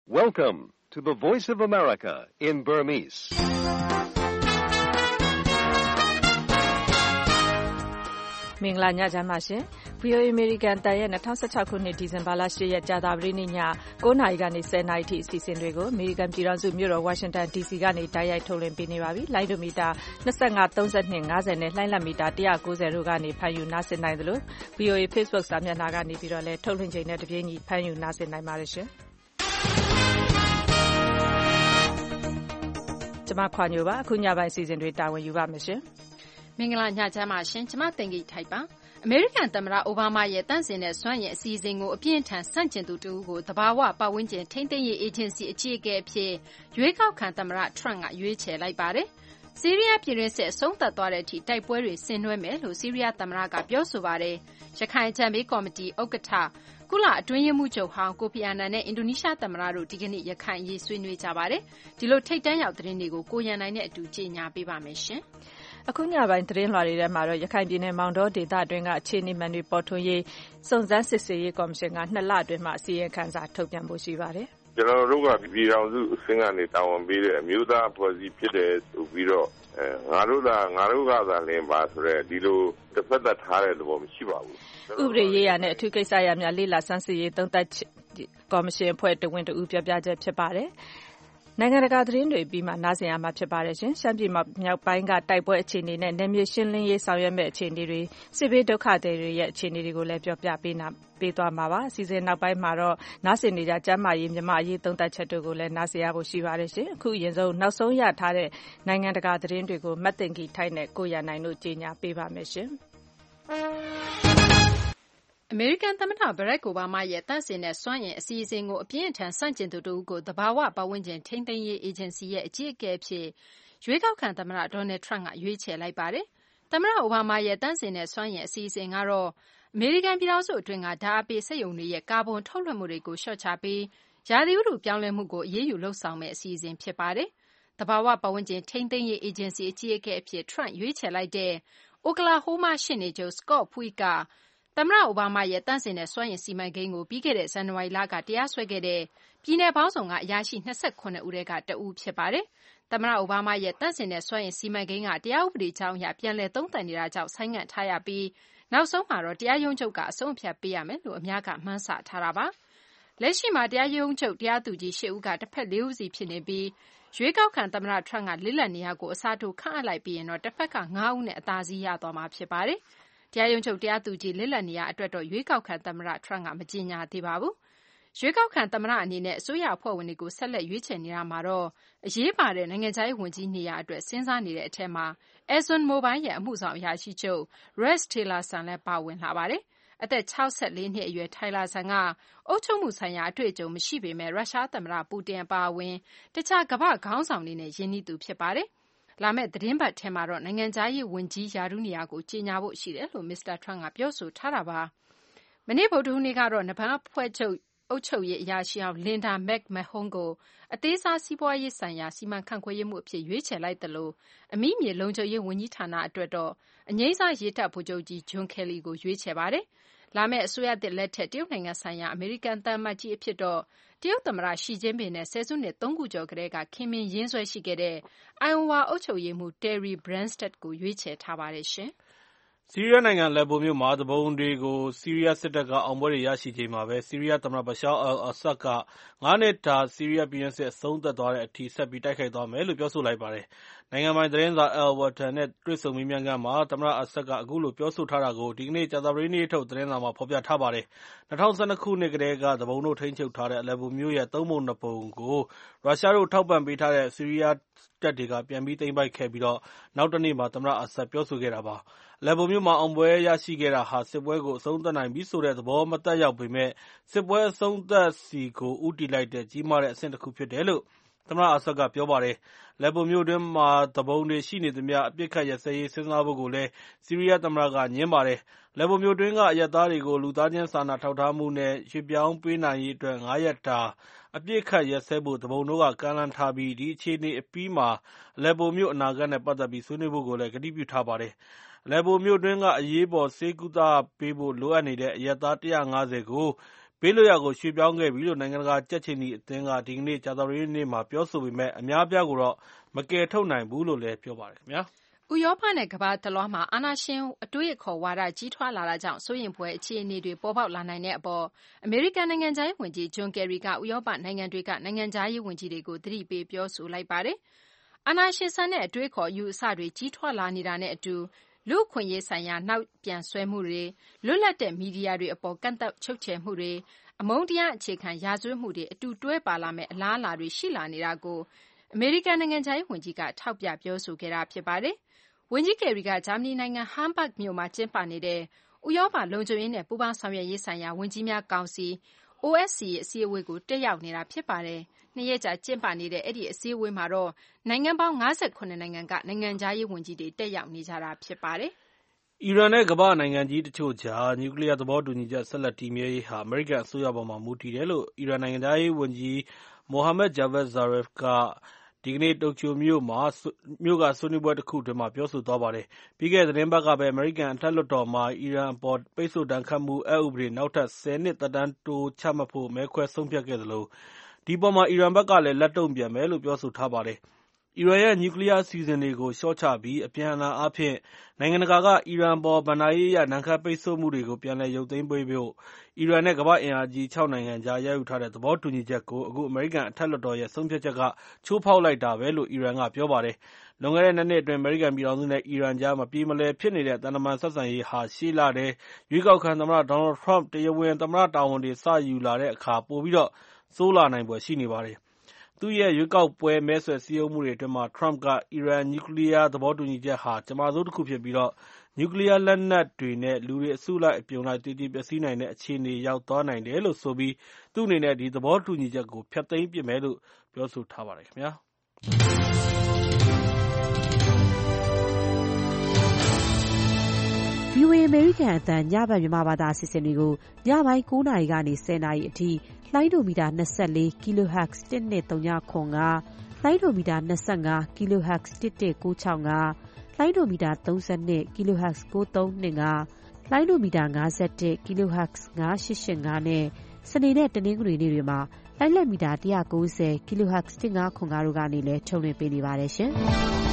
Welcome to the Voice of America in Burmese. ။မင်္ဂလာညချမ်းပါရှင်။ VOA American တန်ရဲ့2016ခုနှစ်ဒီဇင်ဘာလ10ရက်ကြာသပတေးနေ့ည9:00နာရီကနေ10:00နာရီထိအစီအစဉ်တွေကို American ပြည်ထောင်စုမြို့တော် Washington DC ကနေတိုက်ရိုက်ထုတ်လွှင့်ပေးနေပါပြီ။လိုင်းဒိုမီတာ25 32 50နဲ့လှိုင်းလက်မီတာ190တို့ကနေဖမ်းယူနားဆင်နိုင်သလို VOA Facebook စာမျက်နှာကနေပြီးတော့လည်းထုတ်လွှင့်ချိန်နဲ့တပြေးညီဖမ်းယူနားဆင်နိုင်ပါတယ်ရှင်။ကျွန်မခွာညိုပါအခုညပိုင်းအစီအစဉ်တွေတာဝန်ယူပါမယ်ရှင်။မင်္ဂလာညချမ်းပါရှင်ကျွန်မတင်ကြီးထိုက်ပါအမေရိကန်သမ္မတအိုဘားမားရဲ့တန့်စင်တဲ့စွမ်းရည်အစီအစဉ်ကိုအပြင်းထန်ဆန့်ကျင်သူတူကိုတဘာဝပတ်ဝန်းကျင်ထိန်းသိမ်းရေးအေဂျင်စီအကြီးအကဲအဖြစ်ရွေးကောက်ခံသမ္မတထရန့်ကရွေးချယ်လိုက်ပါတယ်။ဆီးရီးယားပြည်တွင်းစစ်အဆုံးသတ်သွားတဲ့အထိတိုက်ပွဲတွေဆင်နွှဲမယ်လို့ဆီးရီးယားသမ္မတကပြောဆိုပါတယ်။ရခိုင်အကြံပေးကော်မတီဥက္ကဋ္ဌကုလအတွင်းရေးမှူးချုပ်ဟောင်းကိုဖီအာနန်နဲ့အင်ဒိုနီးရှားသမ္မတတို့ဒီကနေ့ရခိုင်အရေးဆွေးနွေးကြပါတယ်။ဒီလိုထိပ်တန်းရောက်သတင်းတွေကိုကိုရန်နိုင်နဲ့အတူကြေညာပေးပါမယ်ရှင်။အခုညပိုင်းသတင်းလွှာတွေထဲမှာတော့ရခိုင်ပြည်နယ်မောင်တောဒေသအတွင်းကအခြေအနေမှန်တွေပေါ်ထွန်းရေးစုံစမ်းစစ်ဆေးရေးကော်မရှင်က2လအတွင်းမှာအစီရင်ခံစာထုတ်ပြန်ဖို့ရှိပါတယ်။ကျွန်တော်တို့ကပြည်ထောင်စုအဆင့်ကနေတာဝန်ပေးတဲ့အမျိုးသားအဖွဲ့အစည်းဖြစ်တယ်ဆိုပြီးတော့ငါတို့ကသာလင်းပါဆိုတဲ့ဒီလိုတစ်ဖက်သက်ထားတဲ့သဘောမရှိပါဘူး။ဥပဒေရေးရာနဲ့အထူးကိစ္စရာများလေ့လာစမ်းစစ်ရေးသုံးသပ်ကော်မရှင်အဖွဲ့တဝန်တူပြောပြချက်ဖြစ်ပါတယ်။နိုင်ငံတကာသတင်းတွေပြီးမှနားဆင်ရမှာဖြစ်ပါတယ်ရှင်။ရှမ်းပြည်မြောက်ပိုင်းကတိုက်ပွဲအခြေအနေနဲ့နယ်မြေရှင်းလင်းရေးဆောင်ရွက်မဲ့အခြေအနေတွေစစ်ဘေးဒုက္ခသည်တွေရဲ့အခြေအနေတွေကိုလည်းပြောပြပေးသွားမှာပါ။အစီအစဉ်နောက်ပိုင်းမှာတော့နားဆင်နေကြကျမ်းမာရေးမြမအရေးသုံးသပ်ချက်တို့ကိုလည်းနားဆင်ရဖို့ရှိပါတယ်ရှင်။အခုရင်ဆုံးနောက်ဆုံးရထားတဲ့နိုင်ငံတကာသတင်းတွေကိုမတ်တင်ကီထိုက်နဲ့ကိုရနိုင်တို့ကြေညာပေးပါမယ်ရှင်။အမေရိကန်သမ္မတဘရက်အိုဘားမားရဲ့တန့်စင်တဲ့စွမ်းအင်အစီအစဉ်ကိုအပြင်းအထန်ဆန့်ကျင်သူတို့ကိုတဘာဝပတ်ဝန်းကျင်ထိန်းသိမ်းရေးအေဂျင်စီရဲ့အကြီးအကဲအဖြစ်ရွေးကောက်ခံသမ္မတဒေါ်နယ်ထရန့်ကရွေးချယ်လိုက်ပါတယ်။သမ္မတအိုဘားမားရဲ့တန့်စင်တဲ့စွမ်းအင်အစီအစဉ်ကတော့အမေရိကန်ပြည်ထောင်စုအတွင်းကဓာတ်အားပေးစက်ရုံတွေရဲ့ကာဗွန်ထုတ်လွှတ်မှုတွေကိုလျှော့ချပြီးရာသီဥတုပြောင်းလဲမှုကိုအရေးယူလုပ်ဆောင်မယ့်အစီအစဉ်ဖြစ်ပါတယ်။တဘာဝပတ်ဝန်းကျင်ထိန်းသိမ်းရေးအေဂျင်စီအကြီးအကဲအဖြစ်ထရန့်ရွေးချယ်လိုက်တဲ့အိုကလာဟိုးမားရှေ့နေချုပ် Scott Pruitt ကသမ္မတအိုဘားမားရဲ့တန့်စင်တဲ့စွမ်းရည်စီမံကိန်းကိုပြီးခဲ့တဲ့ဇန်နဝါရီလကတရားစွဲခဲ့တဲ့ပြည်내ပေါင်းစုံကအရာရှိ29ဦးထဲကတဦးဖြစ်ပါတယ်။သမ္မတအိုဘားမားရဲ့တန့်စင်တဲ့စွမ်းရည်စီမံကိန်းကတရားဥပဒေကြောင်းအရပြန်လည်သုံးသပ်နေတာကြောင့်ဆိုင်းငံ့ထားရပြီးနောက်ဆုံးမှာတော့တရားရုံးချုပ်ကအဆုံးအဖြတ်ပေးရမယ်လို့အများကမှန်းဆထားတာပါ။လက်ရှိမှာတရားရုံးချုပ်တရားသူကြီး10ဦးကတစ်ဖက်4ဦးစီဖြစ်နေပြီးရွေးကောက်ခံသမ္မတထရန့်ကလစ်လပ်နေရာကိုအစားထိုးခန့်အပ်လိုက်ပြီးရင်တော့တစ်ဖက်က9ဦးနဲ့အသာစီးရသွားမှာဖြစ်ပါတယ်။တရားရုံးချုပ်တရားသူကြီးလစ်လပ်နေရအတွက်တော့ရွေးကောက်ခံသမ္မတထရန့်ကမကြေညာသေးပါဘူး။ရွေးကောက်ခံသမ္မတအနေနဲ့အစိုးရအဖွဲ့ဝင်တွေကိုဆက်လက်ရွေးချယ်နေတာမှာတော့အရေးပါတဲ့နိုင်ငံခြားရေးဝန်ကြီးနေရာအတွက်စဉ်းစားနေတဲ့အထက်မှာ Exxon Mobil ရဲ့အမှုဆောင်အရာရှိချုပ် Rex Tillerson လည်းပါဝင်လာပါတယ်။အသက်64နှစ်အရွယ် Tillerson ကအုပ်ချုပ်မှုဆိုင်ရာအတွေ့အကြုံမရှိပေမဲ့ရုရှားသမ္မတပူတင်အပါအဝင်တခြားကမ္ဘာ့ခေါင်းဆောင်တွေနဲ့ရင်းနှီးသူဖြစ်ပါတယ်။လာမယ့်သတင်းပတ်ထဲမှာတော့နိုင်ငံခြားရေးဝန်ကြီးရာထူးနေရာကိုကြေညာဖို့ရှိတယ်လို့မစ္စတာထရန့်ကပြောဆိုထားတာပါ။မနေ့ဗုဒ္ဓဟူးနေ့ကတော့နဗန်းအဖွဲ့ချုပ်အုပ်ချုပ်ရေးအရာရှိအောင်လင်ဒါမက်မဟွန်းကိုအသေးစားစီးပွားရေးဆိုင်ရာစီမံခန့်ခွဲရေးမှုအဖြစ်ရွေးချယ်လိုက်တယ်လို့အမိမြေလုံခြုံရေးဝန်ကြီးဌာနအတွက်တော့အငိမ့်စားရေတပ်ဗိုလ်ချုပ်ကြီးဂျွန်ကယ်လီကိုရွေးချယ်ပါတယ်။လာမယ့်အစိုးရသစ်လက်ထက်တရုတ်နိုင်ငံဆိုင်ရာအမေရိကန်သံအမတ်ကြီးအဖြစ်တော့တရုတ်သမ္မတရှီကျင်းပင်နဲ့ဆယ်စုနှစ်3ခုကျော်ကတည်းကခင်မင်ရင်းဆွဲရှိခဲ့တဲ့အိုင်အိုဝါအုပ်ချုပ်ရေးမှူးတယ်ရီဘရန်စတက်ကိုရွေးချယ်ထားပါတယ်ရှင်။ဆီးရီးယားနိုင်ငံလက်ဘိုမြို့မှာသူပုန်တွေကိုဆီးရီးယားစစ်တပ်ကအောင်ပွဲတွေရရှိချိန်မှာပဲဆီးရီးယားသမ္မတဘရှာအယ်အာဆတ်က9နှစ်တာဆီးရီးယားပြည်တွင်းစစ်အဆုံးသတ်သွားတဲ့အထိဆက်ပြီးတိုက်ခိုက်သွားမယ်လို့ပြောဆိုလိုက်ပါတယ်။နိုင်ငံပိုင်သတင်းစာ Al Watan နဲ့တွေ့ဆုံမေးမြန်းခန်းမှာသမ္မတအာဆတ်ကအခုလိုပြောဆိုထားတာကိုဒီကနေ့ကြာသပတေးနေ့ထုတ်သတင်းစာမှာဖော်ပြထားပါတယ်။2012ခုနှစ်ကတည်းကသူပုန်တို့ထိန်းချုပ်ထားတဲ့အလက်ဘိုမြို့ရဲ့3ပုံ2ပုံကိုရုရှားတို့ထောက်ပံ့ပေးထားတဲ့ဆီးရီးယားတပ်တွေကပြန်ပြီးသိမ်းပိုက်ခဲ့ပြီးနောက်တနေ့မှာသမ္မတအာဆတ်ပြောဆိုခဲ့တာပါ။လက်ဘိုမြို့မှာအောင်ပွဲရရှိခဲ့တာဟာစစ်ပွဲကိုအဆုံးသတ်နိုင်ပြီဆိုတဲ့သဘောမသက်ရောက်ပေမဲ့စစ်ပွဲအဆုံးသတ်ဆီကိုဦးတည်လိုက်တဲ့ကြီးမားတဲ့အဆင့်တစ်ခုဖြစ်တယ်လို့သမ္မတအာဆတ်ကပြောပါတယ်။လက်ဘိုမြို့တွင်းမှာသူပုန်တွေရှိနေသမျှအပစ်အခတ်ရပ်စဲရေးစဉ်းစားဖို့ကိုလည်းဆီးရီးယားသမ္မတကငြင်းပါတယ်။လက်ဘိုမြို့တွင်းကအရပ်သားတွေကိုလူသားချင်းစာနာထောက်ထားမှုနဲ့ရွှေ့ပြောင်းပေးနိုင်ရေးအတွက်9ရက်တာအပစ်အခတ်ရပ်စဲဖို့သူပုန်တို့ကကမ်းလှမ်းထားပြီးဒီအခြေအနေအပြီးမှာလက်ဘိုမြို့အနာဂတ်နဲ့ပတ်သက်ပြီးဆွေးနွေးဖို့ကိုလည်းကတိပြုထားပါတယ်။လက်ဘိုမြို့တွင်းကအရေးပေါ်ဆေးကုသပေးဖို့လိုအပ်နေတဲ့အရပ်သား150ကိုဘေးလွတ်ရာကိုရွှေ့ပြောင်းခဲ့ပြီလို့နိုင်ငံတကာကြက်ခြေနီအသင်းကဒီကနေ့ကြာသပတေးနေ့မှာပြောဆိုပေမဲ့အများအပြားကိုတော့မကယ်ထုတ်နိုင်ဘူးလို့လည်းပြောပါတယ်ခင်ဗျာဥရောပနဲ့ကမ္ဘာတလွှားမှာအာဏာရှင်အတွေးအခေါ်ဝါဒကြီးထွားလာတာကြောင့်စိုးရိမ်ဖွယ်အခြေအနေတွေပေါ်ပေါက်လာနိုင်တဲ့အပေါ်အမေရိကန်နိုင်ငံခြားရေးဝန်ကြီးဂျွန်ကယ်ရီကဥရောပနိုင်ငံတွေကနိုင်ငံခြားရေးဝန်ကြီးတွေကိုသတိပေးပြောဆိုလိုက်ပါတယ်။အာဏာရှင်ဆန်တဲ့အတွေးအခေါ်အယူအဆတွေကြီးထွားလာနေတာနဲ့အတူလူ့အခွင့်အရေးဆိုင်ရာနောက်ပြန်ဆွဲမှုတွေလွတ်လပ်တဲ့မီဒီယာတွေအပေါ်ကန့်သတ်ချုပ်ချယ်မှုတွေအမုန်းတရားအခြေခံရာဇဝတ်မှုတွေအတူတွဲပါလာမယ့်အလားအလာတွေရှိလာနေတာကိုအမေရိကန်နိုင်ငံခြားရေးဝန်ကြီးကထောက်ပြပြောဆိုခဲ့တာဖြစ်ပါတယ်။ဝန်ကြီးကယ်ရီကဂျာမနီနိုင်ငံဟမ်ဘတ်မြို့မှာကျင်းပနေတဲ့ဥရောပလုံခြုံရေးနဲ့ပူးပေါင်းဆောင်ရွက်ရေးဆိုင်ရာဝန်ကြီးများကောင်စီ OSCE အစည်းအဝေးကိုတက်ရောက်နေတာဖြစ်ပါတယ်။2 ရက်ကြာကျင်းပနေတဲ့အဲ့ဒီအစည်းအဝေးမှာတော့နိုင်ငံပေါင်း58နိုင်ငံကနိုင်ငံခြားရေးဝန်ကြီးတွေတက်ရောက်နေကြတာဖြစ်ပါတယ်။အီရန်နဲ့ကမ္ဘာနိုင်ငံကြီးတချို့ကြားနျူကလ িয়ার သဘောတူညီချက်ဆက်လက်တည်မြဲရေးဟာအမေရိကန်အစိုးရပေါ်မှာမူတည်တယ်လို့အီရန်နိုင်ငံခြားရေးဝန်ကြီးမိုဟာမက်ဂျာဗတ်ဇာရဖ်ကဒီကနေ့တိုကျိုမြို့ကဆွေးနွေးပွဲတခုအတွင်းပြောဆိုသွားပါတယ်။ပြီးခဲ့တဲ့သတင်းပတ်ကပဲအမေရိကန်အထက်လွှတ်တော်မှာအီရန်အပေါ်ပိတ်ဆို့ဒဏ်ခတ်မှုအက်ဥပဒေနောက်ထပ်10 နှစ်သက်တမ်းတိုးချမှတ်ဖို့မဲခွဲဆုံးဖြတ်ခဲ့သလိုဒီအပေါ်မှာအီရန်ဘက်ကလည်းလက်တုံ့ပြန်မယ်လို့ပြောဆိုထားပါတယ်။အီရန်ရဲ့နျူကလ িয়ার အစီအစဉ်တွေကိုလျှော့ချပြီးအပြန်အလှန်အားဖြင့်နိုင်ငံတကာကအီရန်အပေါ်ဘဏ္ဍာရေးအရဒဏ်ခတ်ပိတ်ဆို့မှုတွေကိုပြန်လည်ရုပ်သိမ်းပေးဖို့အီရန်နဲ့ကမ္ဘာ့အင်အားကြီး6နိုင်ငံကြားရယူထားတဲ့သဘောတူညီချက်ကိုအခုအမေရိကန်အထက်လွှတ်တော်ရဲ့ဆုံးဖြတ်ချက်ကချိုးဖောက်လိုက်တာပဲလို့အီရန်ကပြောပါတယ်။လွန်ခဲ့တဲ့2 နှစ်အတွင်းအမေရိကန်ပြည်ထောင်စုနဲ့အီရန်ကြားမပြေမလည်ဖြစ်နေတဲ့သံတမန်ဆက်ဆံရေးဟာရှေ့လထဲရွေးကောက်ခံသမ္မတဒေါ်နယ်ထရမ့်တရားဝင်သမ္မတတာဝန်တွေစယူလာတဲ့အခါပိုပြီးဆိုးလာနိုင်ဖွယ်ရှိနေပါတယ်။သူ့ရဲ့ရွေးကောက်ပွဲမဲဆွယ်စည်းရုံးမှုတွေအတွင်းထရမ့်ကအီရန်နျူကလ িয়ার သဘောတူညီချက်ဟာကြမ္မာဆိုးတခုဖြစ်ပြီးနျူကလ িয়ার လက်နက်တွေနဲ့လူတွေအစုလိုက်အပြုံလိုက်သေကျေပျက်စီးနိုင်တဲ့အခြေအနေရောက်သွားနိုင်တယ်လို့ဆိုပြီးသူ့အနေနဲ့ဒီသဘောတူညီချက်ကိုဖျက်သိမ်းပစ်မယ်လို့ပြောဆိုထားပါတယ်ခင်ဗျာ။ VOA အမေရိကန်အသံညဘက်မြန်မာဘာသာအစီအစဉ်တွေကိုညပိုင်း9 နာရီကနေ10 နာရီအထိလိုင်းဒိုမီတာ24 kHz 1239လိုင်းဒိုမီတာ25 kHz 11965လိုင်းဒိုမီတာ32 kHz 9325လိုင်းဒိုမီတာ51 kHz 9885နဲ့စနေနဲ့တနင်္ဂနွေနေ့တွေမှာလိုင်းလက်မီတာ190 kHz 1505တို့ကနေလည်းထုတ်လွှင့်ပေးနေပါတယ်ရှင်။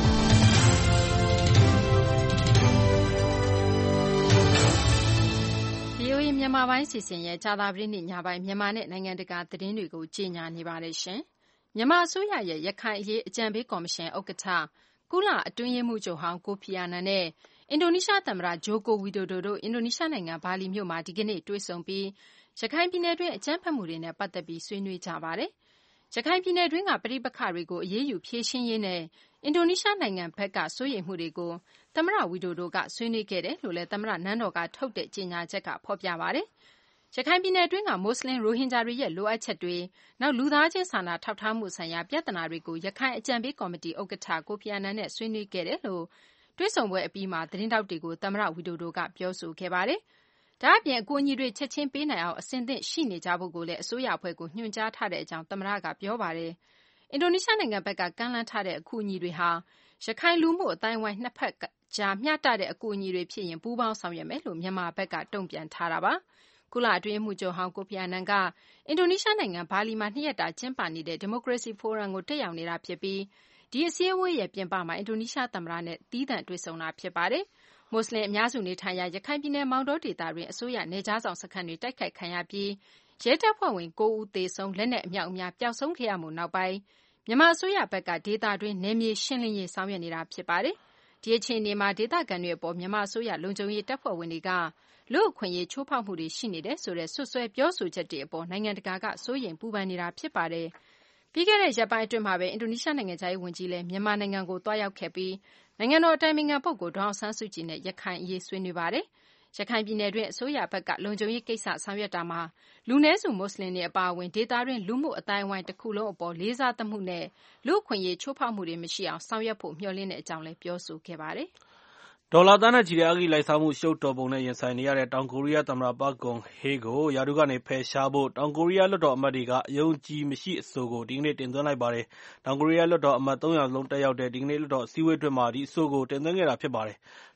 မြန်မာပိုင်းစီစဉ်ရဲ့ကြာသပတေးနေ့ညပိုင်းမြန်မာနဲ့နိုင်ငံတကာသတင်းတွေကိုကြီးညာနေပါတယ်ရှင်။မြန်မာအစိုးရရဲ့ရခိုင်အရေးအကြံပေးကော်မရှင်ဥက္ကဋ္ဌကုလအတွင်းရေးမှူးချုပ်ဟောင်းကိုဖီအာနန်နဲ့အင်ဒိုနီးရှားသမ္မတဂျိုကိုဝီဒိုဒိုတို့အင်ဒိုနီးရှားနိုင်ငံဘာလီမြို့မှာဒီကနေ့တွေ့ဆုံပြီးရခိုင်ပြည်နယ်တွင်းအကြမ်းဖက်မှုတွေနဲ့ပတ်သက်ပြီးဆွေးနွေးကြပါတယ်။ရခိုင်ပြည်နယ်တွင်းကပဋိပက္ခတွေကိုအရေးယူဖြေရှင်းရေးနဲ့အင်ဒိုနီးရှားနိုင်ငံဘက်ကစိုးရိမ်မှုတွေကိုသမ္မတဝီဒိုဒိုကဆွေးနွေးခဲ့တယ်လို့လည်းသမ္မတနန်းတော်ကထုတ်တဲ့ကြေညာချက်ကဖော်ပြပါတယ်။ရခိုင်ပြည်နယ်တွင်းကမွတ်စလင်ရိုဟင်ဂျာတွေရဲ့လိုအပ်ချက်တွေနောက်လူသားချင်းစာနာထောက်ထားမှုဆိုင်ရာပြဿနာတွေကိုရခိုင်အကြံပေးကော်မတီဥက္ကဋ္ဌကိုဖီအာနန်နဲ့ဆွေးနွေးခဲ့တယ်လို့တွေ့ဆုံပွဲအပြီးမှာသတင်းတောက်တွေကိုသမ္မတဝီဒိုဒိုကပြောဆိုခဲ့ပါတယ်။ဒါ့အပြင်အကူအညီတွေချက်ချင်းပေးနိုင်အောင်အဆင်သင့်ရှိနေကြဖို့ကိုလည်းအစိုးရအဖွဲ့ကိုညွှန်ကြားထားတဲ့အကြောင်းသမ္မတကပြောပါတယ်။အင်ဒိုနီးရှားနိုင်ငံဘက်ကကမ်းလှမ်းထားတဲ့အကူအညီတွေဟာရခိုင်လူမှုအတိုင်းအဝိုင်းနှစ်ဖက်ကြားမျှတတဲ့အကူအညီတွေဖြစ်ရင်ပူးပေါင်းဆောင်ရွက်မယ်လို့မြန်မာဘက်ကတုံ့ပြန်ထားတာပါ။ကုလအတွင်းရေးမှူးချုပ်ဟောင်းကိုဖီအာနန်ကအင်ဒိုနီးရှားနိုင်ငံဘာလီမှာ2 ရက်တာကျင်းပနေတဲ့ဒီမိုကရေစီဖိုရမ်ကိုတက်ရောက်နေတာဖြစ်ပြီးဒီအစည်းအဝေးရဲ့ပြင်ပမှာအင်ဒိုနီးရှားသမ္မတနဲ့သီးသန့်တွေ့ဆုံတာဖြစ်ပါတယ်။မွတ်စလင်အများစုနေထိုင်ရာရခိုင်ပြည်နယ်မောင်တောဒေသတွင်အစိုးရနယ်ခြားဆောင်စခန်းတွေတိုက်ခိုက်ခံရပြီးရဲတပ်ဖွဲ့ဝင်9 ဦးသေဆုံးလက်နက်အမြောက်အများပျောက်ဆုံးခဲ့ရမှုနောက်ပိုင်းမြန်မာအစိုးရဘက်ကဒေသတွင်းနယ်မြေရှင်းလင်းရေးဆောင်ရွက်နေတာဖြစ်ပါတယ်။ဒီအခြေအနေမှာဒေသခံတွေအပေါ်မြန်မာအစိုးရလုံခြုံရေးတပ်ဖွဲ့ဝင်တွေကလူ့အခွင့်အရေးချိုးဖောက်မှုတွေရှိနေတယ်ဆိုတဲ့ဆွဆွဲပြောဆိုချက်တွေအပေါ်နိုင်ငံတကာကစိုးရိမ်ပူပန်နေတာဖြစ်ပါတယ်။ပြီးခဲ့တဲ့ရက်ပိုင်းအတွင်းမှာပဲအင်ဒိုနီးရှားနိုင်ငံခြားရေးဝန်ကြီးလည်းမြန်မာနိုင်ငံကိုတွားရောက်ခဲ့ပြီးနိုင်ငံတော်အတိုင်ပင်ခံပုဂ္ဂိုလ်ဒေါ်အောင်ဆန်းစုကြည်နဲ့ရခိုင်အရေးဆွေးနွေးပါတယ်။ရခိုင်ပြည်နယ်တွင်းအစိုးရဘက်ကလုံခြုံရေးကိစ္စဆောင်ရွက်တာမှာလူနည်းစုမွတ်စလင်တွေအပါအဝင်ဒေသတွင်းလူမှုအတိုင်းအဝိုင်းတစ်ခုလုံးအပေါ်လေးစားသမှုနဲ့လူ့အခွင့်အရေးချိုးဖောက်မှုတွေမရှိအောင်ဆောင်ရွက်ဖို့မျှော်လင့်တဲ့အကြောင်းလည်းပြောဆိုခဲ့ပါတယ်။ဒေါ်လာသန်းနဲ့ချီတဲ့အဂတိလိုက်စားမှုရှုပ်တော်ပုံနဲ့ရင်ဆိုင်နေရတဲ့တောင်ကိုရီးယားသမ္မတPark Geun-hyeကိုရာထူးကနေဖယ်ရှားဖို့တောင်ကိုရီးယားလွှတ်တော်အမတ်တွေကအယုံကြည်မရှိအဆိုကိုဒီကနေ့တင်သွင်းလိုက်ပါတယ်။တောင်ကိုရီးယားလွှတ်တော်အမတ်300 လုံးတက်ရောက်တဲ့ဒီကနေ့လွှတ်တော်အစည်းအဝေးအတွင်းမှာဒီအဆိုကိုတင်သွင်းခဲ့တာဖြစ်ပါတယ်။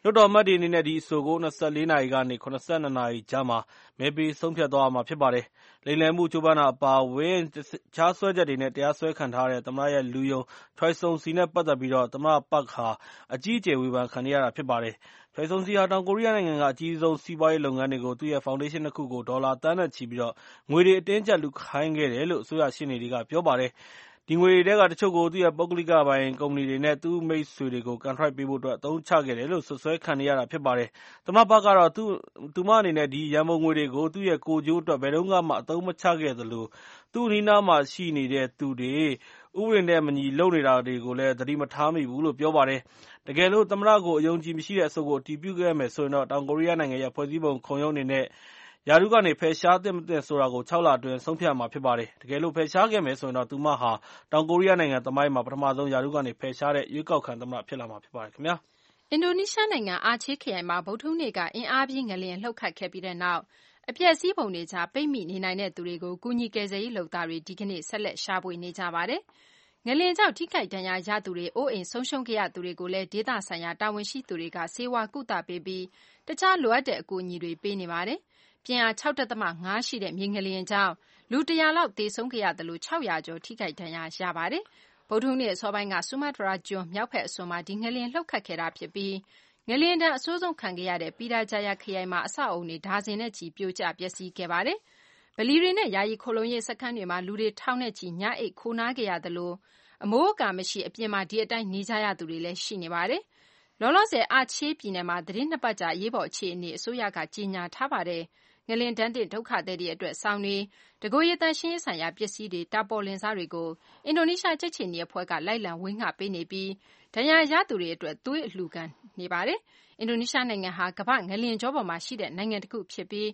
လွှတ်တော်အမတ်တွေအနေနဲ့ဒီအဆိုကို24 နာရီကနေ 72 နာရီကြားမှာမဲပေးဆုံးဖြတ်သွားရမှာဖြစ်ပါတယ်။လိမ်လည်မှုကြိုးပမ်းတာအပါအဝင်တခြားစွဲချက်တွေနဲ့တရားစွဲခံထားရတဲ့သမ္မတရဲ့လူယုံ Choi Soon-sil နဲ့ပတ်သက်ပြီးသမ္မတ Park ဟာအကြီးအကျယ်ဝေဖန်ခံနေရတာဖြစ်ပါတယ်။ Choi Soon-sil ဟာတောင်ကိုရီးယားနိုင်ငံကအကြီးဆုံးစီးပွားရေးလုပ်ငန်းတွေကိုသူ့ရဲ့ဖောင်ဒေးရှင်း2 ခုကိုဒေါ်လာသန်းနဲ့ချီပြီးငွေတွေအတင်းအကျပ်လူခိုင်းခဲ့တယ်လို့အစိုးရရှေ့နေတွေကပြောပါတယ်။ ဒီငွေတွေထဲကတချို့ကိုသူ့ရဲ့ပုဂ္ဂလိကပိုင်ကုမ္ပဏီတွေနဲ့သူ့မိတ်ဆွေတွေကိုကန်ထရိုက်ပေးဖို့အသုံးချခဲ့တယ်လို့စွပ်စွဲခံနေရတာဖြစ်ပါတယ်။သမ္မတ Park ကတော့သူမအနေနဲ့ဒီရန်ပုံငွေတွေကိုသူ့ရဲ့ကိုယ်ကျိုးအတွက်ဘယ်တုန်းကမှအသုံးမချခဲ့သလိုသူ့အနီးနားမှာရှိနေတဲ့သူတွေဥပဒေနဲ့မညီလုပ်နေတာတွေကိုလည်းသတိမထားမိဘူးလို့ပြောပါတယ်။တကယ်လို့သမ္မတကိုအယုံကြည်မရှိတဲ့အဆိုကိုအတည်ပြုခဲ့မယ်ဆိုရင်တောင်ကိုရီးယားနိုင်ငံရဲ့ဖွဲ့စည်းပုံခုံရုံးအနေနဲ့ရာထူးကနေဖယ်ရှားသင့်မသင့်ဆိုတာကို6 လအတွင်းဆုံးဖြတ်ရမှာဖြစ်ပါတယ်။တကယ်လို့ဖယ်ရှားခဲ့မယ်ဆိုရင်သူမဟာတောင်ကိုရီးယားနိုင်ငံသမိုင်းမှာပထမဆုံးရာထူးကနေဖယ်ရှားတဲ့ရွေးကောက်ခံသမ္မတဖြစ်လာမှာဖြစ်ပါတယ်ခင်ဗျာ။အင်ဒိုနီးရှားနိုင်ငံအာချေးခရိုင်မှာဗုဒ္ဓဟူးနေ့ကအင်အားပြင်းငလျင်လှုပ်ခတ်ခဲ့ပြီးတဲ့နောက်အပျက်အစီးပုံတွေကြားပိတ်မိနေနိုင်တဲ့သူတွေကိုကူညီကယ်ဆယ်ရေးလုပ်သားတွေဒီကနေ့ဆက်လက်ရှာဖွေနေကြပါတယ်။ငလျင်ကြောင့်ထိခိုက်ဒဏ်ရာရသူတွေအိုးအိမ်ဆုံးရှုံးခဲ့ရသူတွေကိုလည်းဒေသဆိုင်ရာတာဝန်ရှိသူတွေကဆေးဝါးကုသပေးပြီးတခြားလိုအပ်တဲ့အကူအညီတွေပေးနေပါတယ်။ပြင်းအား 6.5 ရှိတဲ့မြေငလျင်ကြောင့်လူ100လောက်သေဆုံးခဲ့ရသလို600ကျော်ထိခိုက်ဒဏ်ရာရပါတယ်။ဗုဒ္ဓဟူးနေ့အစောပိုင်းကဆူမာတရာကျွန်းမြောက်ဘက်အစွန်မှာဒီငလျင်လှုပ်ခတ်ခဲ့တာဖြစ်ပြီးငလျင်ဒဏ်အဆိုးဆုံးခံခဲ့ရတဲ့ပီရာဂျာယာခရိုင်မှာအဆောက်အအုံတွေဒါဇင်နဲ့ချီပြိုကျပျက်စီးခဲ့ပါတယ်။ဗလီတွေနဲ့ယာယီခိုလှုံရေးစခန်းတွေမှာလူတွေထောင်နဲ့ချီညအိတ်ခိုနားခဲ့ရသလိုအမိုးအကာမရှိအပြင်မှာဒီအတိုင်းနေကြရသူတွေလည်းရှိနေပါတယ်။လောလောဆယ်အာချေးပြည်နယ်မှာသတင်း2 ပတ်ကြာအရေးပေါ်အခြေအနေအစိုးရကကြေညာထားပါတယ်။ငလျင်ဒဏ်သင့်ဒုက္ခသည်တွေအတွက်စောင်တွေတကိုယ်ရည်သန့်ရှင်းရေးဆိုင်ရာပစ္စည်းတွေတာပေါ်လင်စားတွေကိုအင်ဒိုနီးရှားကြက်ခြေနီအဖွဲ့ကလိုက်လံဝေငှပေးနေပြီးဒဏ်ရာရသူတွေအတွက်သွေးအလှူခံနေပါတယ်။အင်ဒိုနီးရှားနိုင်ငံဟာကမ္ဘာ့ငလျင်ကြောပေါ်မှာရှိတဲ့နိုင်ငံတစ်ခုဖြစ်ပြီး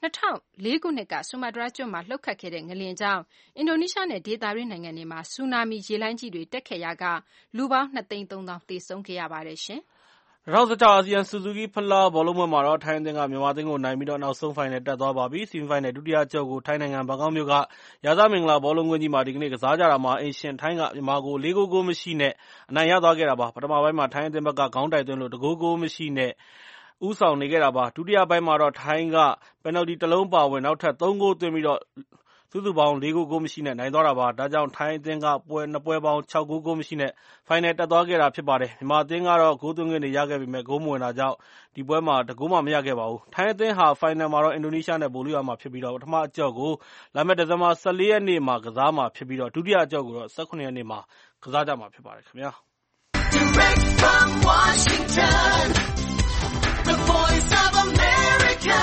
2004 ခုနှစ်ကဆူမာတရာကျွန်းမှာလှုပ်ခတ်ခဲ့တဲ့ငလျင်ကြောင့်အင်ဒိုနီးရှားနဲ့ဒေသတွင်းနိုင်ငံတွေမှာဆူနာမီရေလှိုင်းကြီးတွေတက်ခဲ့ရာကလူပေါင်း 2,300,000 သေဆုံးခဲ့ရပါတယ်ရှင်။ 2016 အာဆီယံဆူဇူကီဖလားဘောလုံးပွဲမှာတော့ထိုင်းအသင်းကမြန်မာအသင်းကိုနိုင်ပြီးနောက်ဆုံးဖိုင်နယ်တက်သွားပါပြီ။ဆီမီဖိုင်နယ်ဒုတိယအကျော့ကိုထိုင်းနိုင်ငံဘန်ကောက်မြို့ကရာဇမင်္ဂလာဘောလုံးကွင်းကြီးမှာဒီကနေ့ကစားကြတာမှာအိမ်ရှင်ထိုင်းကမြန်မာကို4 ဂိုးမရှိနဲ့အနိုင်ရသွားခဲ့တာပါ။ပထမပိုင်းမှာထိုင်းအသင်းဘက်ကခေါင်းတိုက်သွင်းလို့1 ဂိုးမရှိနဲ့ဦးဆောင်နေခဲ့တာပါ။ဒုတိယပိုင်းမှာတော့ထိုင်းကပယ်နယ်တီ1 လုံးပါဝင်နောက်ထပ်3 ဂိုးသွင်းပြီးစုစုပေါင်း4 ဂိုးမရှိနဲ့နိုင်သွားတာပါ။ဒါကြောင့်ထိုင်းအသင်းက2 ပွဲပေါင်း6 ဂိုးမရှိနဲ့ဖိုင်နယ်တက်သွားခဲ့တာဖြစ်ပါတယ်။မြန်မာအသင်းကတော့ဂိုးသွင်းခွင့်တွေရခဲ့ပေမဲ့ဂိုးမဝင်တာကြောင့်ဒီပွဲမှာ1 ဂိုးမှမရခဲ့ပါဘူး။ထိုင်းအသင်းဟာဖိုင်နယ်မှာတော့အင်ဒိုနီးရှားနဲ့ဗိုလ်လုရမှာဖြစ်ပြီးပထမအကျော့ကိုလာမယ့်ဒီဇင်ဘာ14 ရက်နေ့မှာကစားမှာဖြစ်ပြီးဒုတိယအကျော့ကိုတော့17 ရက်နေ့မှာကစားကြမှာဖြစ်ပါတယ်ခင်ဗျာ။ Direct from Washington, the Voice of America,